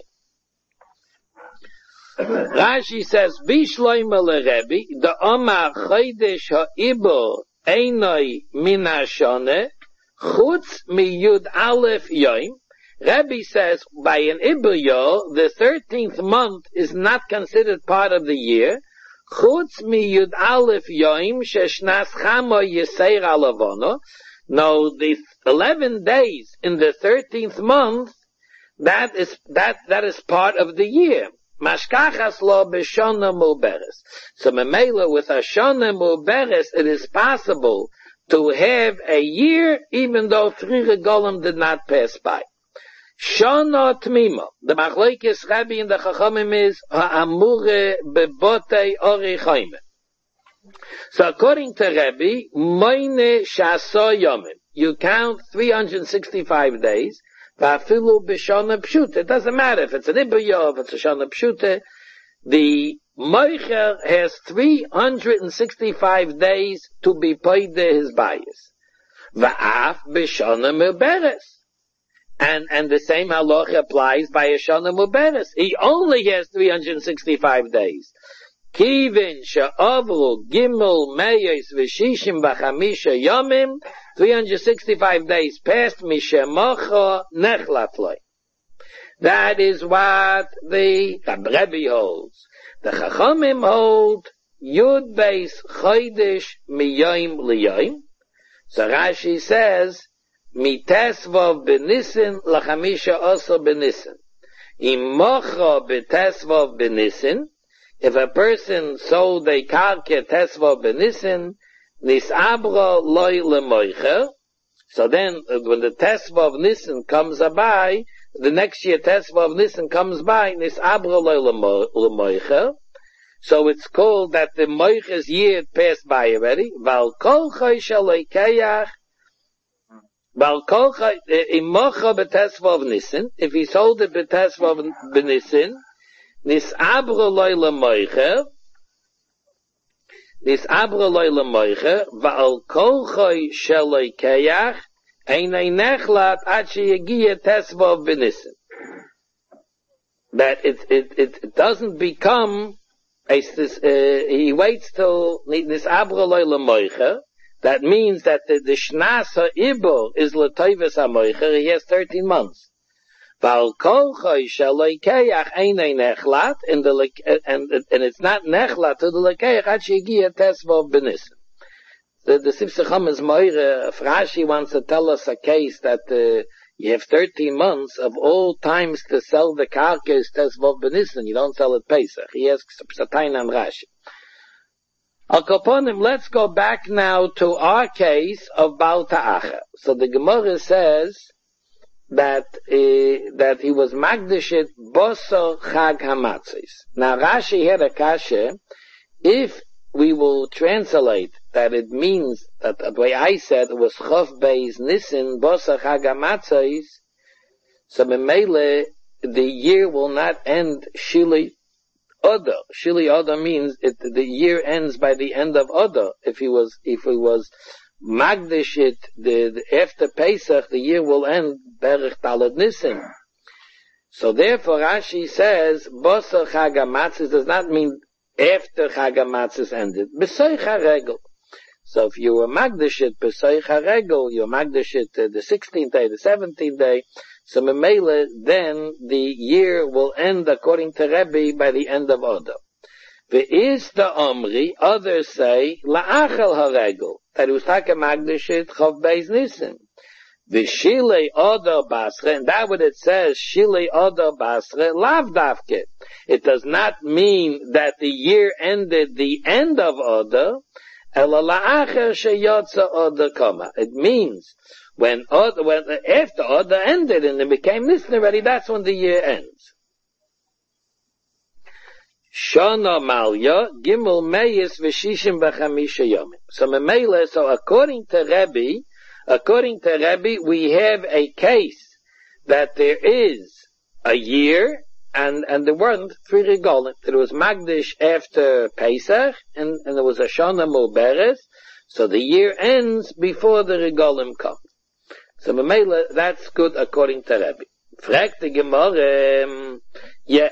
Rashi says, Bishloime leRebbe, the Omar Chodesh ha'ibor einoi min hashoneh, chutz mi Yud Aleph Yom. Rebbe says, by an Iber Yo, the thirteenth month is not considered part of the year, chutz mi Yud Aleph Yom, sheshnas chamo Yiseir alavono. No, the eleven days in the thirteenth month, that is, that, that is part of the year. Mashkachas lo b'shana muberes. So memela with a shana muberes, it is possible to have a year even though three regolim did not pass by. Shana tmima. The machlokes Rabbi in the Chachamim is ha'amure bebotei orechayme. So according to Rebbe, moine shaso yomim, you count three hundred sixty-five days, va'afilu b'shana pshuta. It doesn't matter if it's an Iber Yo, if it's a shana pshuta. The moicher has three hundred sixty-five days to be paid his bias. Va'af b'shana muberes. And, and the same halacha applies by a shana muberes. He only has three hundred sixty-five days. Kivin she'avru gimel meyes v'shishim b'chamisha yomim, three hundred sixty-five days passed, mishemacha nechlatloi. That is what the Rebbe holds. The Chachamim hold Yud Beis Chodesh miyoim liyoim. So Rashi says, mitesvav b'nissen l'chamisha oso b'nissen. Imocha b'tesvav b'nissen. If a person sold a karke tesva benissen, nisabra loy lemoicher, so then when the tesva of nissen comes by, the next year Tesva of Nisan comes by, Nis Abra L'Moicha, so it's called that the Moicha's year passed by already. Val Kol Chay Shalei Kayach, Val Kol Chay, Imocha B'Tesva of Nisan, if he sold it B'Tesva of Nisan, Nis Abra L'Moicha, Nis Abra L'Moicha, Val Kol Chay Shalei Kayach, Einay Nechlat Ad Sheyagia Tesva of B'Nisan. That it, it, it doesn't become A, uh, he waits till this Abra Loila Moicha. That means that the, the Shnasa Ibo is Latoivis HaMoicha. He has thirteen months. Val Kol Chay Shalei Kayach Einay Nechlat, and the and and it's not Nechlat to the Lekayach Ad Sheyagia Tesva of B'Nisan. The the Sifsacham is Moira. Rashi wants to tell us a case that uh, you have thirteen months of all times to sell the karkas Tesvav B'Nisan. You don't sell it Pesach. He asks Psatayin and Rashi. Al Kaponim, let's go back now to our case of Baal Ta'acha. So the Gemara says that uh, that he was Magdashit Boso Chag Hamatzis. Now Rashi had a kasha. If we will translate that it means that the way I said it was Chof Beis Nissen Bosa Chag HaMatzos, so Memele the year will not end Shili Oda. Shili Oda means it, the year ends by the end of Oda. If he was if he was Magdashit the, the after Pesach, the year will end Berech Talad Nissen. So therefore Rashi says Bosa Chag HaMatzos does not mean after Chag HaMatzos ended. B'soich HaRegel. So if you were Magdashit B'soich HaRegel, you're Magdashit uh, the sixteenth day, the seventeenth day, so Memele, then the year will end according to Rebbe by the end of Oda. Ve'is the Omri, others say, La'achel HaRegel, that it was Taka Magdashit Chav Beis Nissen. V'shilei Oda Basre, and that what it says, Shilei Oda Basre, Lav Davke. It does not mean that the year ended the end of Oda, Ela La'acher Sheyotza Oda Koma. It means when Oda, when after Oda ended and it became Nisan already, that's when the year ends. Shana Malya Gimel Meyis V'Shishim B'Chamisha Yomim. So Memele, so according to Rebbe, According to Rebbe, we have a case that there is a year, and, and there weren't three regalim. There was Magdish after Pesach, and, and there was a Shana Muberes, so the year ends before the regalim come. So Mamela, that's good according to Rebbe. Fragt the Gemara, yeah,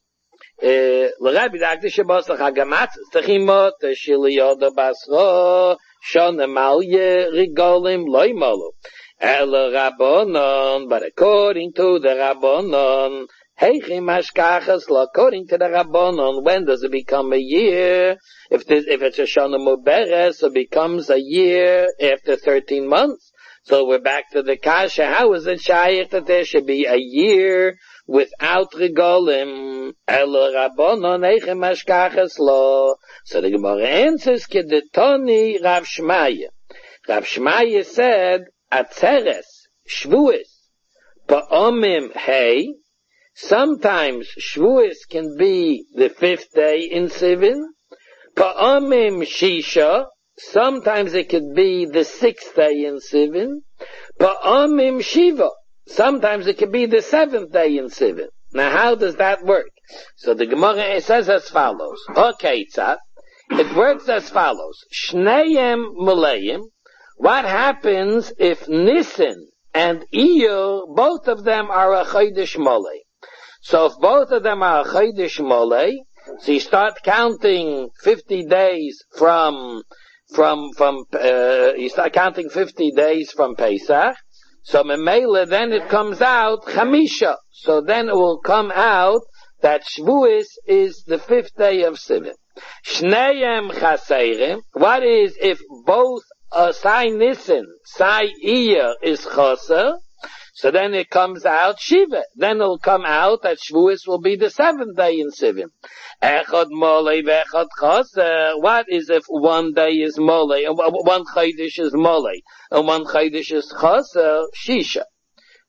L'Rebbe Dagdish Shabosach HaGamatz, Techimot, Shili Yoda Basro, Shana Malye Rigolim Loimolo. Ela Rabbonon, but according to the Rabbonon, Heichim Hashkachas, according to the Rabbonon, when does it become a year? If this, if it's a Shana Muberes, it becomes a year after thirteen months. So we're back to the Kasha. How is it Shaykh that there should be a year without Regolim? Ela Rabbonon Heichim Hashkachas Lo. So the Gemara answers, Kedetoni Rav Shmaya. Rav Shmaya said, Atzeres, Shvuis, Pa'omim Hey. Sometimes Shvuis can be the fifth day in Sivan. Pa'omim Shisha. Sometimes it could be the sixth day in Sivan. Pa'omim Shiva. Sometimes it could be the seventh day in Sivan. Now how does that work? So the Gemara says as follows. Okay, tzat. It works as follows. Shneim Mulayim. What happens if Nisan and Iyar, both of them are a Chodesh Molei? So if both of them are a Chodesh Molei, so you start counting fifty days from, from, from, uh, you start counting fifty days from Pesach. So Memele, then it comes out Chamisha. So then it will come out that Shvuis is the fifth day of Sivan. Shneim Chaseirim. What is if both uh, Sai Nisan, Sai Iyar is Choser? So then it comes out Shiva. Then it'll come out that Shvuis will be the seventh day in Sivan. Echad Molei v'echad Choser. What is if one day is Molei, one Chodesh is Molei, and one Chodesh is Choser? Shisha.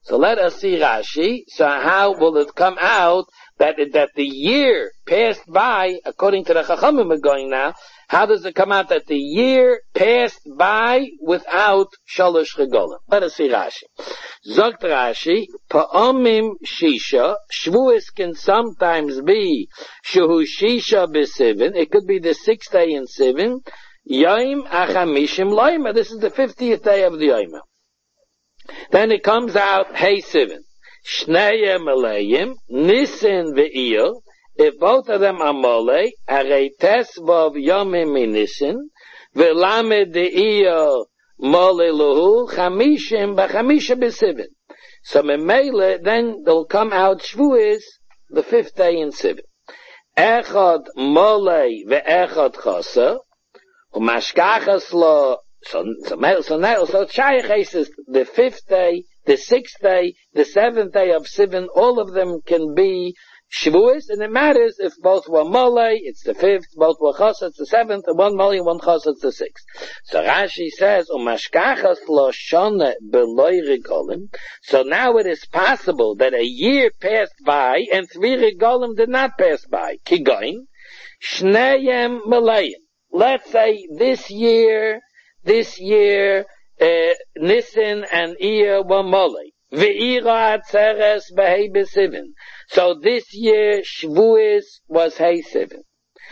So let us see Rashi. So how will it come out that that the year passed by, according to the Chachamim we're going now, how does it come out that the year passed by without Shalosh Regolim? Let us see Rashi. Zogt Rashi, Pa'omim Shisha, Shvuos can sometimes be Shehu Shisha B'Sivin, it could be the sixth day in Sivin, Yom Achamishim Loima, this is the fiftieth day of the Yom. Then it comes out, Hey Sivin, Shnei Malayim, Nisin Ve'ir, if both of them are Molei, Arei Tesvav Yomim Nisin, Ve'lamed De'ir Molei Luhu, Chamishim B'Chamisha B'Sivin. So Memele, then they'll come out Shvuos, the fifth day in Sivin. Echad Molei Ve'echad Chosa, Umashkachas Lo, So, so, so now, so Shaykh is the fifth day, the sixth day, the seventh day of Sivan, all of them can be Shavuos, and it matters if both were Molei, it's the fifth, both were Chos, it's the seventh, and one Molei, one Chos, it's the sixth. So Rashi says, Umashkachas lo shone beloy regolim. So now it is possible that a year passed by, and three regolim did not pass by. Kigoin, Shneyem Malayim. Let's say this year, This year, uh, Nisan and Iyar were Molei. Ve'ira atzeres b'hei b'sivin. So this year, Shvuos was Hey Sivin.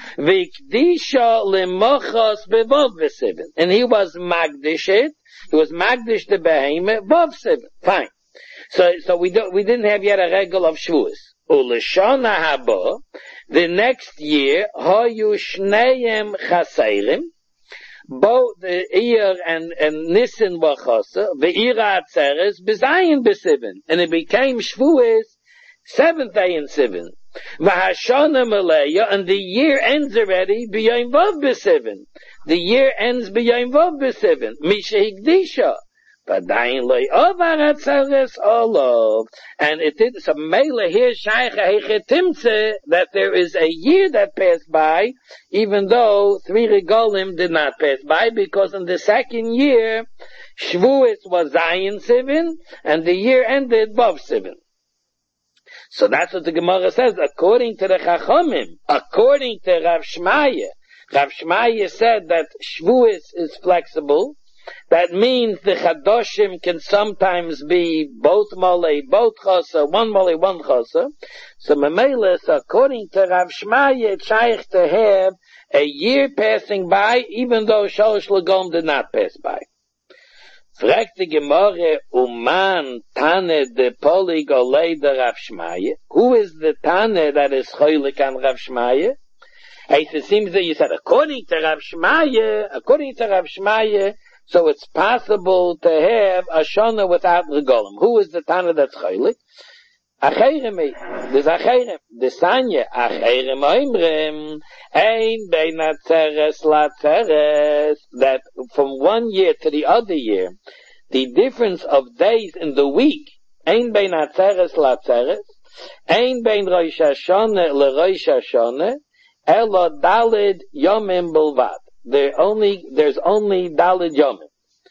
Ve'ikdisha l'mochos b'vov b'sivin. And he was Magdishit, he was Magdish the Behemah, vov Sivin. Fine. So, so we don't, we didn't have yet a regal of Shvuos. U'l'shana haba, the next year, hoyu shneyem chaseirim, both the Iyar and, and Nisan were Chosa, the Ira Atzeres, B'zayin B'Sivin, and it became Shvuos, seventh day in Sivin. V'hashana Maleya, and the year ends already, B'yayim Vav B'Sivin. The year ends B'yayim Vav B'Sivin. Misha Higdisha. V'dayin Loi Ovar Atzeres Olov. And it did, so Mele here, Shaykha Hechetimtze, that there is a year that passed by, even though three regolim did not pass by, because in the second year, Shvuos was Zayin Sivin, and the year ended Vav Sivin. So that's what the Gemara says, according to the Chachamim, according to Rav Shmaya. Rav Shmaya said that Shvuos is flexible. That means the Chadoshim can sometimes be both Molei, both Chosa, one Molei, one Chosa. So Memelis, according to Rav Shmaya, it's shaykh to have a year passing by, even though Shalosh Lagom did not pass by. Fragt the Gemara, Uman Tane de Poli Golei de Rav Shmaya. Who is the Tane that is cholik on Rav Shmaya? It seems that you said, according to Rav Shmaya, according to Rav Shmaya, so it's possible to have a shana without regolim. Who is the Tana that's chaylik? Acherem, there's acherem. The Sanya, acherem oimrem, ein bein atzeres latzeres, that from one year to the other year, the difference of days in the week, ein bein atzeres latzeres, ein bein Rosh Hashanah le Rosh Hashanah, elo dalid yomim belvad. There only, there's only Dalid Yomim.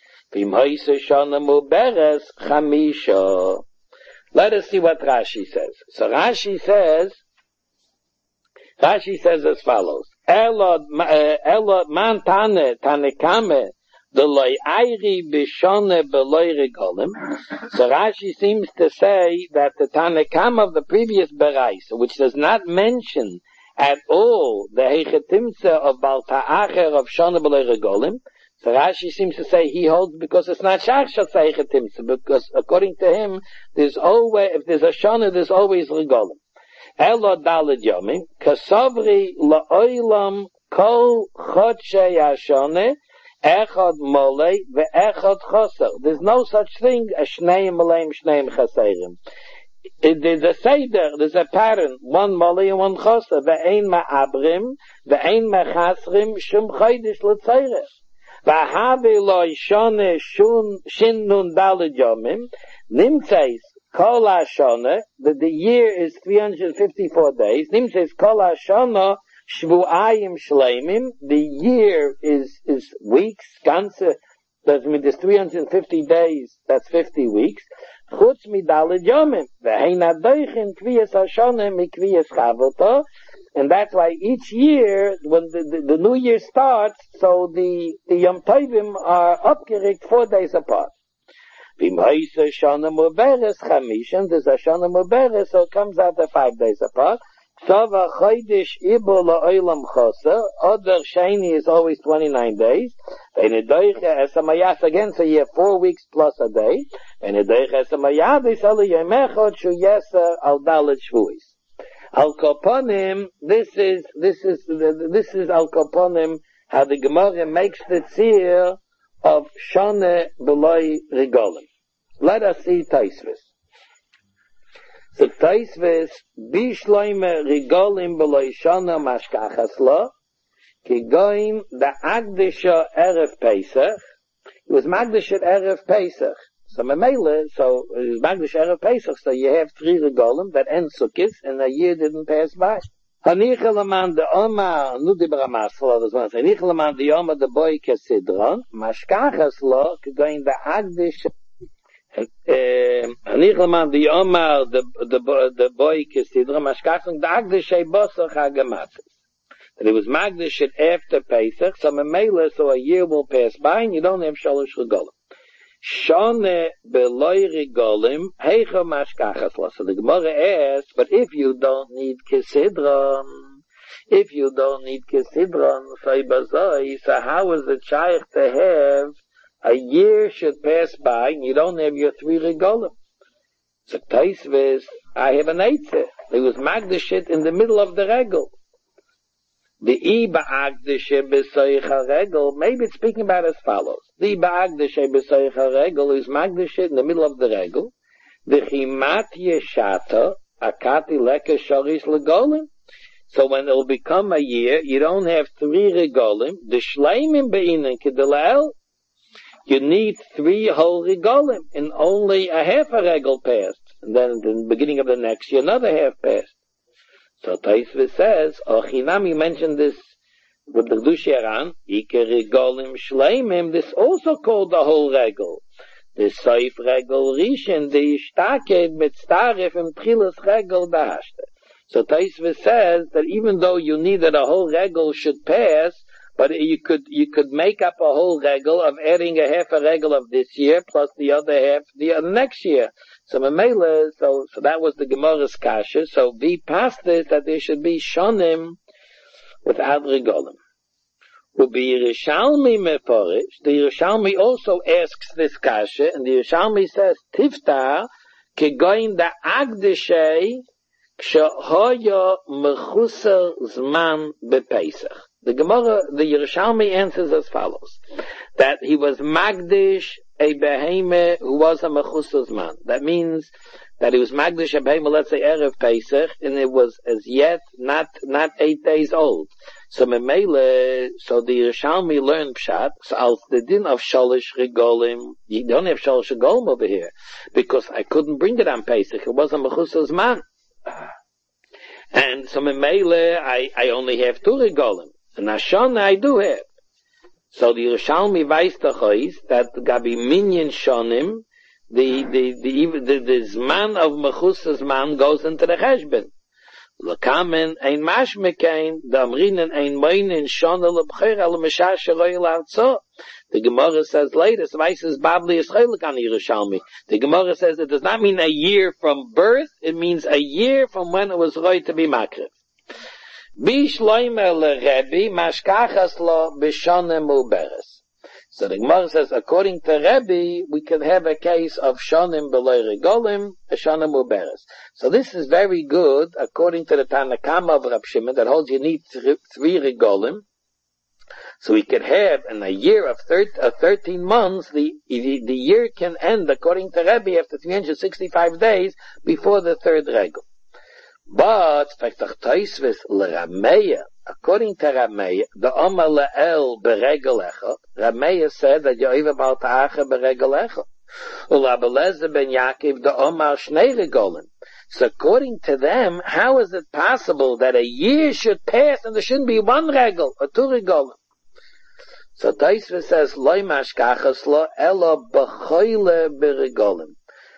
Let us see what Rashi says. So Rashi says, Rashi says as follows. Elod, elod man tane, tanekame, the loy ayri bishone beloy regolim. So Rashi seems to say that the tanekam of the previous berais, which does not mention at all the Hechetimtze of Bal Ta'acher of Shana B'lei Regolim. So Rashi seems to say he holds because it's not Shach Shatz Hechetimtze, because according to him, there's always, if there's a Shana, there's always Regolim. Elo Daled Yomim, Kasavri La'oilam Kol Chodshei HaShoneh, Echad Molei Ve'echad Choser. There's no such thing as Shneim Maleim, Shneim Chaseirim. There's a seder, there's a pattern, one Molei and one Chosa, ve'ein ma'abrim, ve'ein ma'chasrim, shum chaydish l'tzayrech. V'ahavi lo yishone shin nun dalid yomim, nimtzeis kol ha'shona, that the year is three hundred fifty-four days, nimtzeis kol ha'shona shvu'ayim shleimim, the year is, is weeks, ganze, that means there's three hundred fifty days, that's fifty weeks. Chutz midalid yomim. Ve'hein adoichin kviyas hashonim mikviyas chavota. And that's why each year, when the, the, the new year starts, so the, the Yom Tovim are upgericht four days apart. V'imhoise shana muberes chamishan, there's a shana muberes, so it comes out the five days apart. Sava chodesh ibo la'olam chosa, other sheni is always twenty-nine days. V'nedoiche esamayas, again, so you have four weeks plus a day. V'nedoiche esamayadis ala yemechot shu yesa al dalet shvuis. Al Koponim, this is, this is, this is Al Koponim, how the Gemara makes the tzir of Shone B'loi Regolim. Let us see Taisvis. So Taisvis, Bishloime Regolim B'loi Shone Mashkachas Lo, Ki Goim Da Agdisha Erev Pesach, it was Magdish at Erev Pesach. So Mamela, so Magdish Erev Pesach, so you have three regolim that end Sukkot, and a year didn't pass by. Hanichelaman de Oma, nu di Bramasel, others want to say, Hanichelaman de Oma de Boy Kesidron, Mashkachas Lo, going the Agdish, Hanichelaman de Oma de the Boy Kesidron, Mashkachas, the Agdish Ebosach HaGamatzes. That it was Magdish after Pesach, so Mamela, so a year will pass by, and you don't have Shalosh regolim. Shone beloy regolim, heicha mashkachas la. So the Gemara asks, but if you don't need kesidron, if you don't need kesidron, so how is it shaykh to have a year should pass by and you don't have your three regolim? So Taisvis, I have an eitzah. It was magdashit in the middle of the regel. The Iba Agdishe B'Soich Regel, maybe it's speaking about as follows. The Iba Agdishe B'Soich Regel is Magdishe in the middle of the regel. The Chimat Yeshata Akati Leke Shoris Legolim. So when it will become a year, you don't have three regolim. The Shleimim Be'inen Kedelael, you need three whole regolim, and only a half a regel passed. And then at the beginning of the next year, another half passed. So Taisvis says, Ochinami mentioned this with the Dusheran, Ike Regolim Shleimim, this also called the whole regel. The Soif Regel Rishon, the Ishtaked Mitztaref and Tchilas Regel Bahashte. So Taisvis says that even though you need that a whole regel should pass, but you could, you could make up a whole regel of adding a half a regel of this year plus the other half the other next year. So Mamela, so, so that was the Gemara's kasha. So we passed this that there should be shonim without regolim. Ubi Yerushalmi meforish, the Yerushalmi also asks this kasha, and the Yerushalmi says, Tifta, kegoin da agdishei, kshahoya mechuser zman bepesach. The Gemara, the Yerushalmi answers as follows, that he was Magdish a beheme who was a mechusas man. That means that he was Magdish a beheme, let's say Erev Pesach, and it was as yet not, not eight days old. So Memele, so the Yerushalmi learned Pshat, so al the din of Shalish Regolim, you don't have Shalish Regolim over here, because I couldn't bring it on Pesach, it was a mechusas man. And so Memele, I, I only have two Regolim. And Ashana I do have. So the Yerushalmi weiß doch is that Gabi Minyan Shonim, the, the, the, the, the Zman of Mechusas man goes into the Cheshbon. Lekamen ein Mashmekain, the Amrinen ein Moinen Shona lebcher al Meshash Sheroi L'arzo. The Gemara says later, so I says Babli is Chaylik on Yerushalmi. The Gemara says it does not mean a year from birth, it means a year from when it was right to be Makriv. Bishloime le-Rebbe, mashkachas lo b'shone muberes. So the Gemara says, according to Rebbe, we can have a case of shonim b'loi regolim, a shonim muberes. So this is very good, according to the Tanakama of Rab Shimon, that holds you need th- three regolim. So we could have, in a year of thir- uh, thirteen months, the, the, the year can end, according to Rebbe, after three hundred sixty-five days, before the third regel. But, according to Rameya, the Omar Le'el beregel echad, Rameya said that Yoiva Bal Ta'acha beregel echad. Ulabeleze ben Yaakov, the Omar Shnei regolim. So according to them, how is it possible that a year should pass and there shouldn't be one regel, or two regolim? So Taisva says, Loi mashkachas lo elo b'choyle beregolim.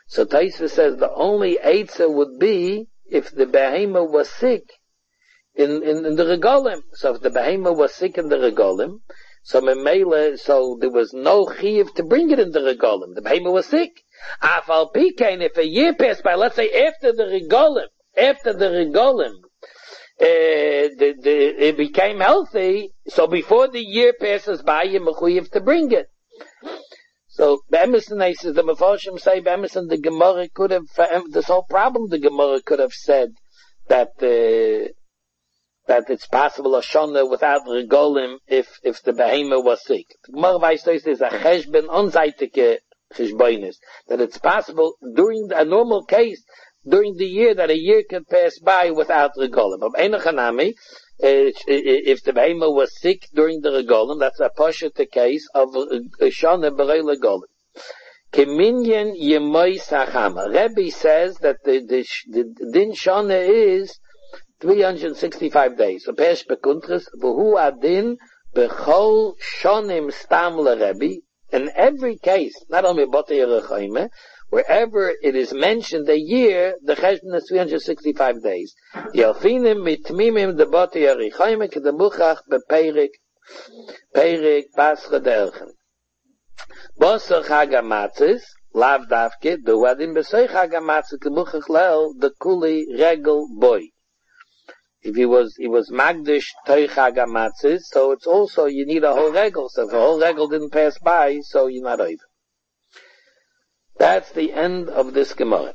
So Taisva says the only Eitzah would be if the Behema was sick in, in, in the Regolim. So if the Behema was sick in the Regolim, so Memele, so there was no Chiyuv to bring it in the Regolim. The Behema was sick. Afal Pikain, if a year passed by, let's say after the Regolim, after the Regolim, uh, the, the, it became healthy, so before the year passes by, you're mechuyev to bring it. So, Be'emerson, says, the Mefarshim say, Be'emerson, the Gemara could have, this whole problem, the Gemara could have said that, uh, that it's possible a shana without regolim if, if the behema was sick. The Gemara weiß, there's a cheshben unseitige cheshbonis, that it's possible during a normal case, during the year, that a year could pass by without regolim. Of Einachanami, if the behema was sick during the regolim, that's a pashut case of shana b'rei regolim. Keminyan yemoy sachama. Rebbe says that the, the, the din shana is three hundred sixty-five days. So pesh bekuntris v'hu adin b'chol shonim stam leRebbe. In every case, not only b'otei rechaime, wherever it is mentioned a year, the cheshbon is three hundred sixty-five days. Yelfinim mitmimim de b'otei rechaime kedemuchach bepeirik peirik pascha de'elchen. Bosser chag hamatzis lav davke du adin b'soy chag hamatzis kedemuchach leel de kuli regel boy. If he was, he was magdish toichag hamatzis, so it's also, you need a whole regel. So if a whole regel didn't pass by, so you're not over. That's the end of this Gemara.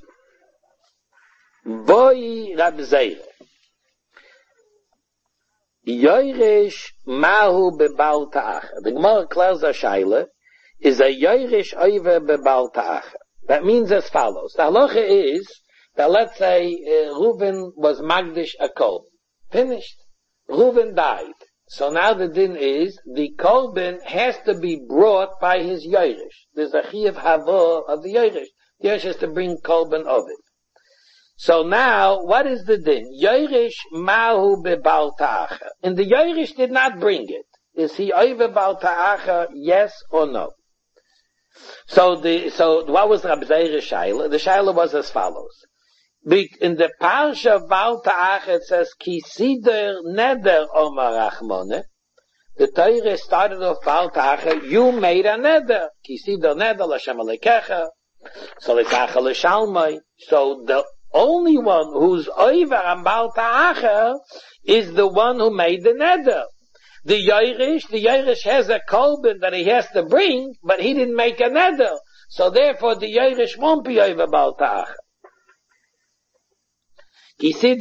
Boy Rab Zeire. Yoirish mahu bebal ta'acha. The Gemara declares a shaila, is a yoirish over bebal ta'acha. That means as follows. The halacha is, that let's say, uh, Reuven was magdish a kol. Finished. Reuven died. So now the din is, the korban has to be brought by his yoirish. There's a chiyuv havo of the yoirish. The yoirish has to bring korban of it. So now, what is the din? Yoirish mahu bebal ta'acha. And the yoirish did not bring it. Is he over bal ta'acha, yes or no? So the, so what was Rab Zeire shaila? The shaila was as follows. In the parsha Bal Ta'ach it says Ki Sider Neder Omar Rachmone. The Torah started off Bal Ta'ach, you made a neder. Ki Sider Neder L'Shem Alekecha. So L'Tacha L'Shalmai. So the only one who's over on Bal Ta'ach is the one who made the neder. The Yoirish, the Yoirish has a korban that he has to bring, but he didn't make a neder. So therefore the Yoirish won't be over Bal Ta'ach. So that's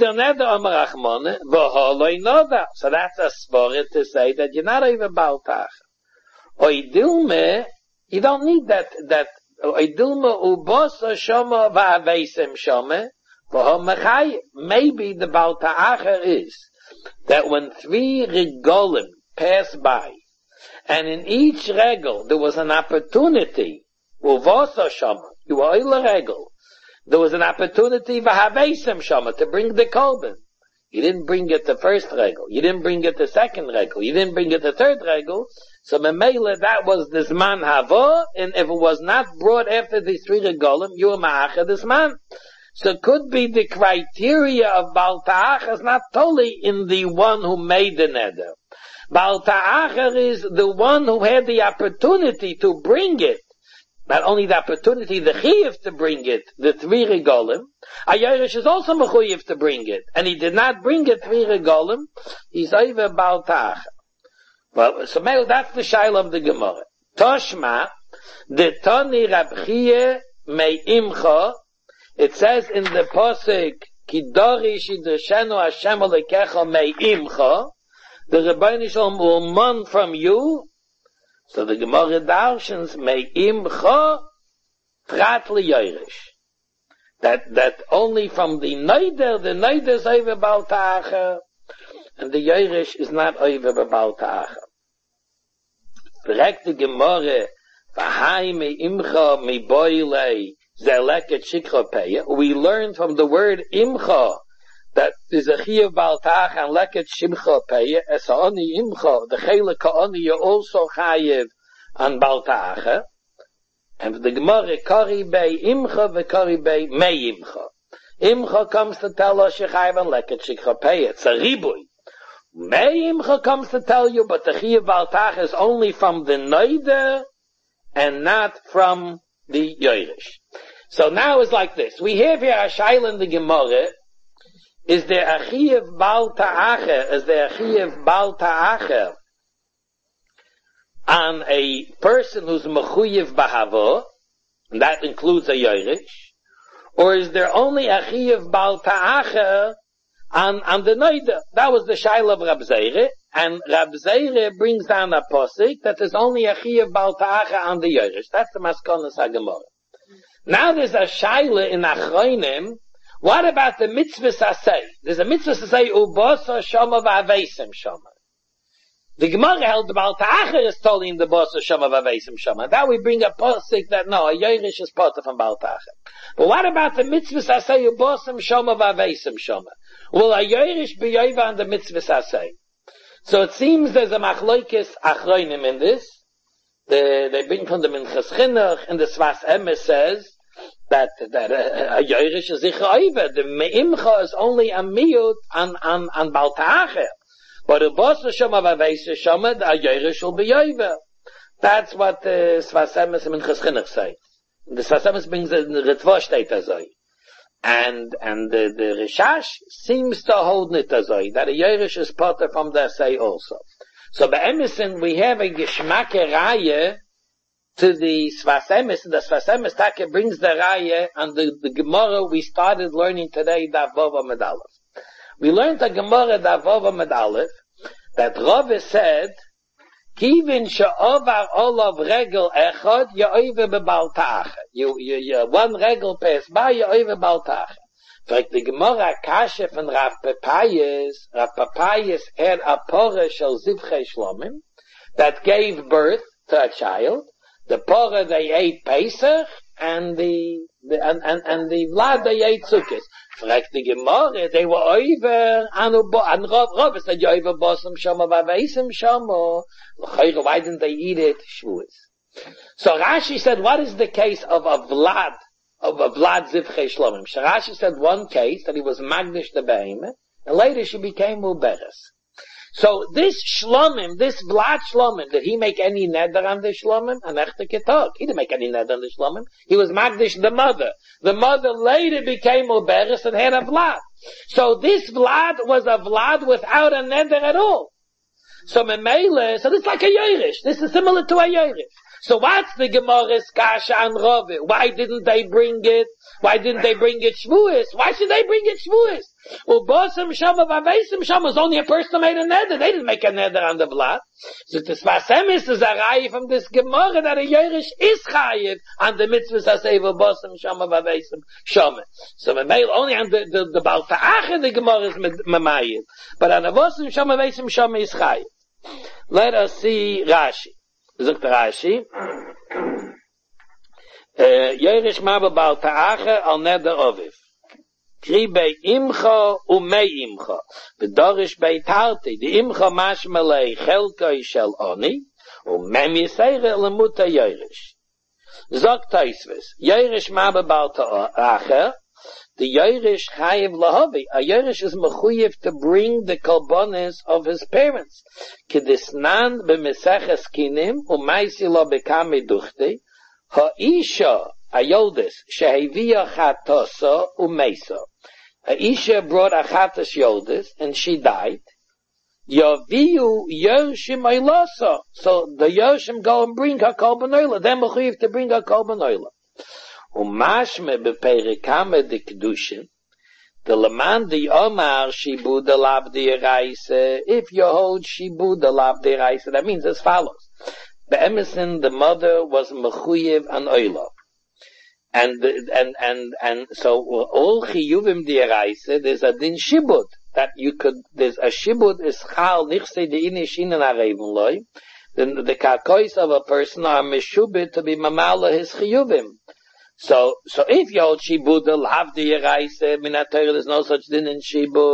a svara to say that you're not even Bal Ta'ach. Oidilme, you don't need that, that, Oidilme ubos shoma va'avesem shoma, maybe the Bal Ta'ach is that when three regolim pass by, and in each regel there was an opportunity, ubos shoma, you were oil regel, there was an opportunity v'havesem shama to bring the korban. You didn't bring it the first regel. You didn't bring it the second regel. You didn't bring it the third regel. So memele, that was this man havo, and if it was not brought after these three regolim, you were ma'acha this man. So it could be the criteria of Bal Ta'ach is not totally in the one who made the neder. Bal Ta'ach is the one who had the opportunity to bring it. Not only the opportunity, the chiyuv to bring it, the three regolim, a yoirish is also mechuyev to bring it, and he did not bring it three regolim, he's over Bal Ta'ach. Well, so that's the shaila of the Gemara. Toshma, the Tani Rab Chiyeh mei imcha, it says in the posuk, Ki dorish idreshenu Hashem alekecha mei imcha, the Rebbeinu Shalom will mourn from you. So the Gemara darshans mei imcha prat liyoirish. That, that only from the neider, the neider is over Bal Ta'ach, and the yoirish is not over Bal Ta'ach. Direct the Gemara, v'hai mei imcha mei boilei zeleket shikha peya. We learn from the word imcha that is a chiyuv Bal Ta'ach and leket shimcha peya, as ha'ani imcha, the chelek ha'ani, you're also chayiv on Bal Ta'ach. And the Gemara, Kari Bei Imcha v'Kari Bei Mei Imcha. Imcha comes to tell us Shechayv and Leket Shikha Pei. It's a ribui. Mei Imcha comes to tell you, but the Chiyav Baltach is only from the Noida and not from the Yoirish. So now it's like this. We have here a Shaila in the Gemara. Is there a Chiyav Baltach? Is there a Chiyav Baltach on a person who's mechuyev bahavo, and that includes a yoirish, or is there only a chiyav bal ta'acha on, on the noida? That was the shaila of Rab Zeire, and Rab Zeire brings down a posik that there's only a chiyav bal ta'acha on the yoirish. That's the maskonas hagemara. Now there's a shaila in Achronim. What about the mitzvah sasei? There's a mitzvah sasei ubosa shama v'aveisim shama. The Gemara held the Baal Ta'acher is told in the boss of Shama Vavesim Shama. That we bring a posik that no, a Yoirish is part from Baal Ta'acher. But what about the mitzvahs asay ubosim Shama Vavesim Shama? Will a Yoirish be yoiva on the mitzvahs asay? So it seems there's a machloikis achroinim in this. The, they bring from the Minchas Chinuch, and the Sfas Emes says that, that a, a Yoirish is sicher yoiva. The Me'imcha is only a miyut on, on, on Baal Ta'acher. But the boss of Shama Vaveisa Shama, the Yoirish will be Yoiva. That's what the Sfas Emes and Minchas Chinuch say. The Sfas Emes brings the Ritva state azoi. And, and the, the Rishash seems to hold it azoi, that a Yoirish is potter from the say also. So by Emerson, we have a Geschmacke Raya to the Sfas Emes, and the Sfas Emes Taka brings the Raya, and the, the Gemara we started learning today, the Avova Medalef. We learned the Gemara Davova Medalef that Rava said, "Kivin she'ovar olav regel echad yoive bebal ta'acha." You, you, you, one regel pass by yoive bebal ta'acha. Fragt the Gemara Kasha from Rav Papayas. Rav Papayas had a porah shel zivchei shlomim that gave birth to a child. The porah they ate Pesach, and the, the and, and, and the vlad they ate Sukkot. Fragt the Gemara, they were over, and Rav Rav said, you over bosom shama vaveisim shama. Why didn't they eat it? Shavuos. So Rashi said, what is the case of a vlad, of a vlad zivchei shlomim? So Rashi said one case, that he was magdish the behemoth, and later she became muberes. So this shlomim, this vlad shlomim, did he make any neder on the shlomim? An echte ketok. He didn't make any neder on the shlomim. He was magdish the mother. The mother later became uberes and had a vlad. So this vlad was a vlad without a neder at all. So memele, so this is like a yoirish. This is similar to a yoirish. So what's the Gemara's kasha and Rove? Why didn't they bring it? Why didn't they bring it Shavuos? Why should they bring it Shavuos? Well, Bosim Shama Vavesim Shama was only a person who made a neder. They didn't make a neder on the blood. So the Sfas Emes is a raya from this Gemara that a Yoirish is chayiv on the mitzvahs aseva Bosim Shama Vavesim Shama. So the male only on the the, the Baal Ta'acha the Gemara is mamayiv, but on the Bosim Shama Vavesim Shama is chayiv. Let us see Rashi. Zogt Rashi. Yoirish Maba Baal Ta'acha al neder oviv. Kri bei imcha u mei imcha. Bedorish bei tarti. The imcha mashmalei chelkoi shel oni. U mem yisayre lemuta yoirish. Zog Taisves. Yoirish Maba Baal Ta'acha. The yoirish chayiv lahavi. A yoirish is mechuyev to bring the kolbonis of his parents. Kedisnan b'meseches kinim u maisi lo bekame duchte. Ha'isha ayodis shehevia chatosa u mesa. Aisha brought a chatas yoldis and she died. Yaviu yoshim ailasa. So the yoshim go and bring her kolban oila. They're mechuyev to bring her kolban oila. Umashme beperikame de kedushin. The leman di omar shibu de lav de reise. If you hold shibu de lav de reise, that means as follows. Be'emesin, the mother was mechuyev an oila. And, and, and, and, so, all chiyuvim di reise, there's a din shibud, that you could, there's a shibud is chal, nichse di inish inen areven loy. Then the karkois of a person are meshubit to be mamala his chiyuvim. So, so if you hold shibud, have the reise, minater, there's no such din in shibud.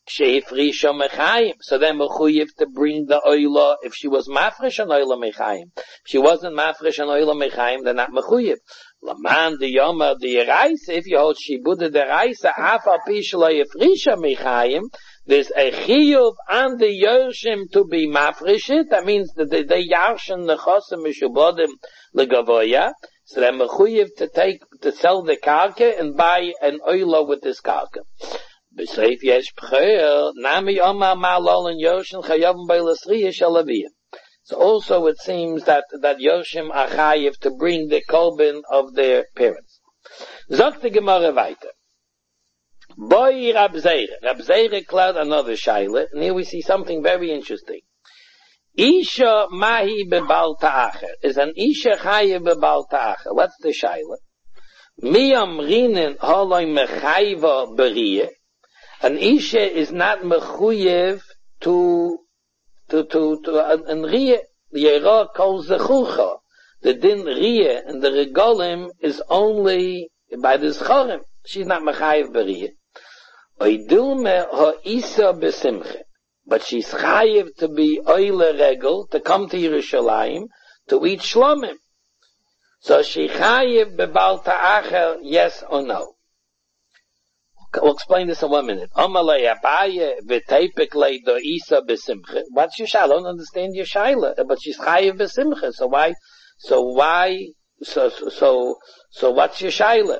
Sheifrisha mechayim. So then mechuyev to bring the oila if she was mafresh on oila mechayim. If she wasn't mafresh on oila mechayim, then not mechuyev. Laman the yoma the reise. If you hold shibuda the reise, afal pishla yifrisha mechayim. There's a chiyuv on the yoshim to be mafreshit. That means that they, they yarshin the chosim mishubodim legavoya. So then mechuyev to take to sell the karka and buy an oila with this karka. B'seif yesh p'cher, nami omar ma'alol and Yoshim chayavim b'lasriya shalaviyah. So also it seems that, that Yoshim are chayiv to bring the kolben of their parents. Zok the Gemara weiter. Boi Rab Zeire. Rab Zeire cloud another shaila, and here we see something very interesting. Isha mahi bebal ta'acher. Is an Isha chayiv bebal ta'acher. What's the shaila? Miyam rinen holoi mechayva beriyah. An Isha is not mechuyev to, to, to, to, an Riyah, the Yera calls the Chucha. The din Riyah and the Regolim is only by the Zchorim. She's not mechayev beriyah. Oidilme ha'isa besimche. But she's chayev to be oile regel, to come to Yerushalayim, to eat shlomim. So she chayev bebal ta'acher, yes or no? We'll explain this in one minute. Amalei Abaye v'teipik lei do Isa b'simcha. What's your shaila? I don't understand your shaila, but she's chayiv b'simcha. So why? So why? So so so what's your shaila?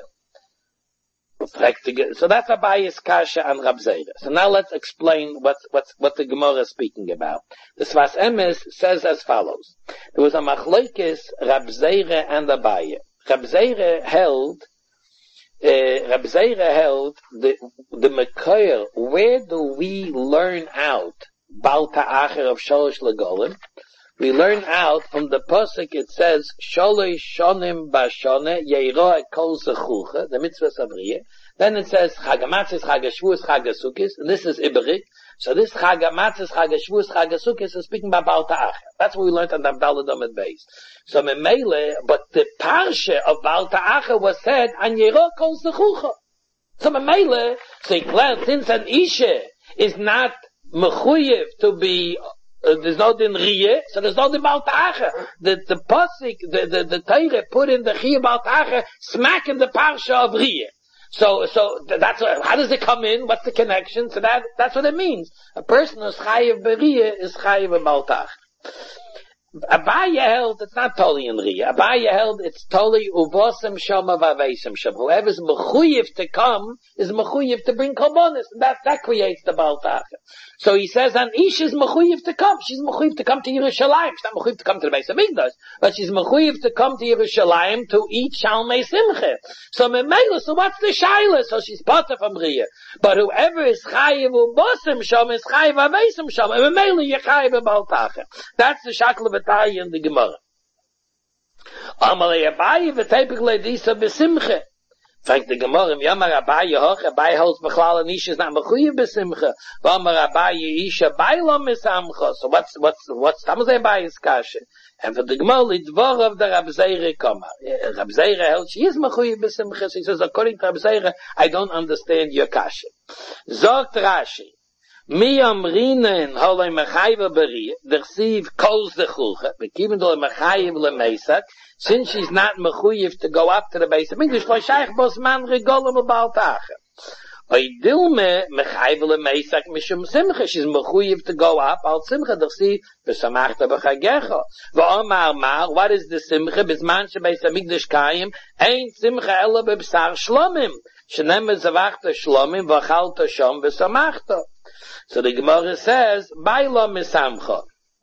So that's Abaye's kasha and Rab Zeire. So now let's explain what what what the Gemara is speaking about. The Sfas Emes says as follows: there was a machlokes Rab Zeire and Abaye. Rab Zeire held. Uh, Rab Zeire held the the Mekoyer. Where do we learn out Bal Ta'acher of Sholosh Legolim? We learn out from the pasuk. It says Sholosh Shonim Bashone Yeira Kol Zechucha, the mitzvah Savriyah. Then it says Chagamatzis, Chagashvus, Chagasukis, and this is Iberik. So this Chagamatzis, Chagashvus, Chagasukis is speaking about Bal Ta'acher. That's what we learned on the Abdallah Dom at base. So Memele, but the parsha of Bal Ta'acher was said An Yeira Kol Zechucha. So Memele, so since an Isha is not mechuyev to be Uh, there's no din Riyeh, so there's no din Bal Ta'acher. The, the Pasik, the, the, the Torah put in the Chiyah Bal Ta'acher, smack in the Parsha of Riyeh. So, so, that's what, how does it come in? What's the connection? So that, that's what it means. A person who's Chayiv Beriyeh is Chayiv Bal Ta'acher. Abaye held, it's not totally in Riyah. Abaye held, it's totally Uvosem Shoma Vavesim Shom. Whoever's Mechuyev to come, is Mechuyev to bring Korbanos. That, that creates the Bal Ta'acher. So he says, an Ish is mechuyev to come. She's mechuyev to come to Yerushalayim. She's not mechuyev to come to the Beis Hamikdash, but she's mechuyev to come to Yerushalayim to eat Shalmei Simcha. So Memela, so what's the Shaila? So she's potter from Riyah. But whoever is Chayiv Ubosim Shom is Chayiv Avesim Shom. And Memela, you're Chayiv Bal Ta'acher. That's the Shakla B'Taya in the Gemara. Amalei Abaye v'teipik le'disa b'simcha. Frank the Gemara, Yamar Abaye hoch, Abaye holds Bechlal and Isha is not mechuyev b'simcha. V'amar Abaye Isha Baila misamcha. So what's, what's, what's, Tamaz Abaye's kasha? And for the Gemara, Lidvor of the Rab Zeire Kama. Rab Zeire held, she is mechuyev b'simcha. So he says, according to Rab Zeire, I don't understand your kasha. Zogt Rashi. Mi amrinen holoi mechayva beri, dersiv kol zechulcha, bekiven dole mechayiv lemeisak, since she's not mechuyev to go up to the base of English, lo shaykh bos man regolem abal tacher. Oidilme mechayiv lemeisak mishum simcha, she's mechuyev to go up, al simcha dersiv, besamachta bechagecha. V'omar mar, what is the simcha? Bisman shebeis amigdash kayim, ein simcha ela bebsar shlomim, shenem zavachta shlomim, v'chalta shom besamachta. So the Gemara says, Baila misamcha.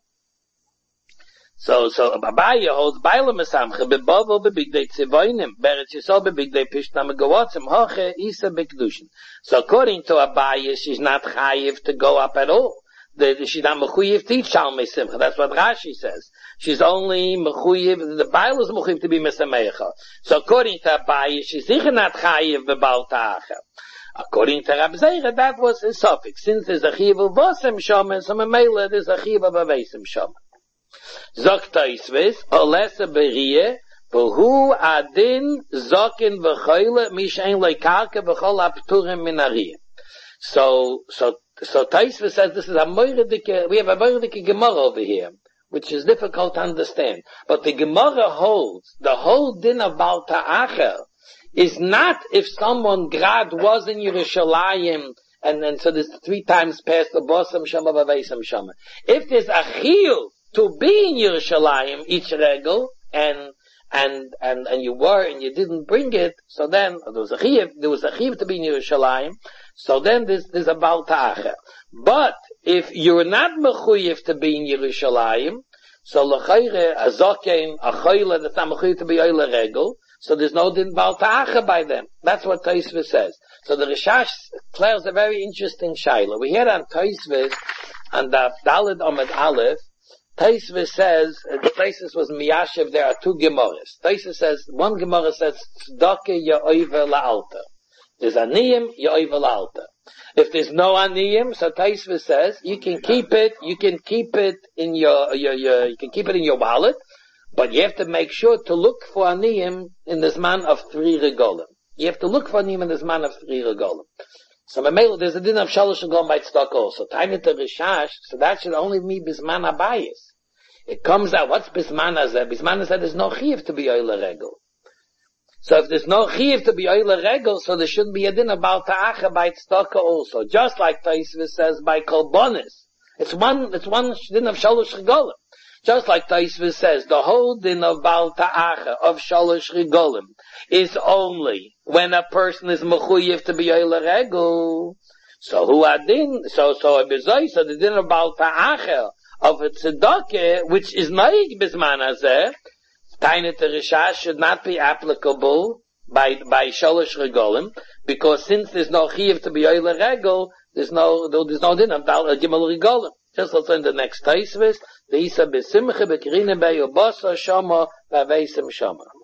So, so, Abaye holds Baila misamcha, bebavel bebigdei tzivoinim, beretz yisol bebigdei pishnam gawatzim, hoche isa bekdushin. So according to Abaye, she's not chayiv to go up at all. The, she's not mechuyev to eat shalmei simcha. That's what Rashi says. She's only mechuyev, the Baila is mechuyev to be misamecha. So according to Abaye, she's sicher not chayiv bebal ta'acher. According to Rab Zeire, that was his suffix. Since there's a chiv of vosem shom, so memela there's a chiv of avesim shom. Zok Taisvis, olesa beriyeh, v'hu adin zokin v'choyle mishein leikarke v'chol apturim min ariyeh. So, so, So Taisva says this is a moiridike, we have a moiridike Gemara over here, which is difficult to understand. But the Gemara holds, the whole din of Baal Ta'acher is not if someone grad was in Yerushalayim, and then so there's three times past the Bosam Shama Vavesam Shama. If there's a chiyuv to be in Yerushalayim, each regel, and and and and you were and you didn't bring it, so then there was a chiyuv, there was a chiyuv to be in Yerushalayim, so then there's there's a Baal Ta'acher. But if you're not mechuyev to be in Yerushalayim, so l'chayre a zokein a chayla that's not mechuyev to be oile regel, so there's no din Baal Ta'acher by them. That's what Tosfos says. So the Rishash declares a very interesting shaila. We hear on Tosfos and the Daled Amud Aleph. Tosfos says, the Tosfos was miyashiv, there are two Gemaras. Tosfos says, one Gemara says, Tzedakah ya'oiver la'alta. There's aniyim, ya'oiver la'alta. If there's no aniyim, so Tosfos says, you can keep it, you can keep it in your, your, your, you can keep it in your wallet, but you have to make sure to look for aniyim in this man of three regolim. You have to look for aniyim in this man of three regolim. So there's a din of shalosh regolim by tzedakah also. Tiny to Rishash, so that should only be bisman abayis. It comes out, what's bisman azeh? Bisman azeh, there's no chiv to be oile regel. So if there's no chiv to be oile regel, so there shouldn't be a din about ta'acha by tzedakah also. Just like Tosfos says by kolbonis. It's one, it's one din of shalosh regolim. Just like Tosfos says, the whole din of Baal Ta'acha, of Shalosh Regolim, is only when a person is mechuyev to be oile regel. So who adin? So so bezoi. So the din of Baal Ta'acha of a tzedakah, which is naig bisman hazeh, Tainet Rishash should not be applicable by by Shalosh Regolim, because since there's no chiyuv to be oile regel, there's no there's no din of Dal Gimel Regolim. Just also in the next Tosfos, the Isa besimcha bekrine bei ubasa shama vavesem shama.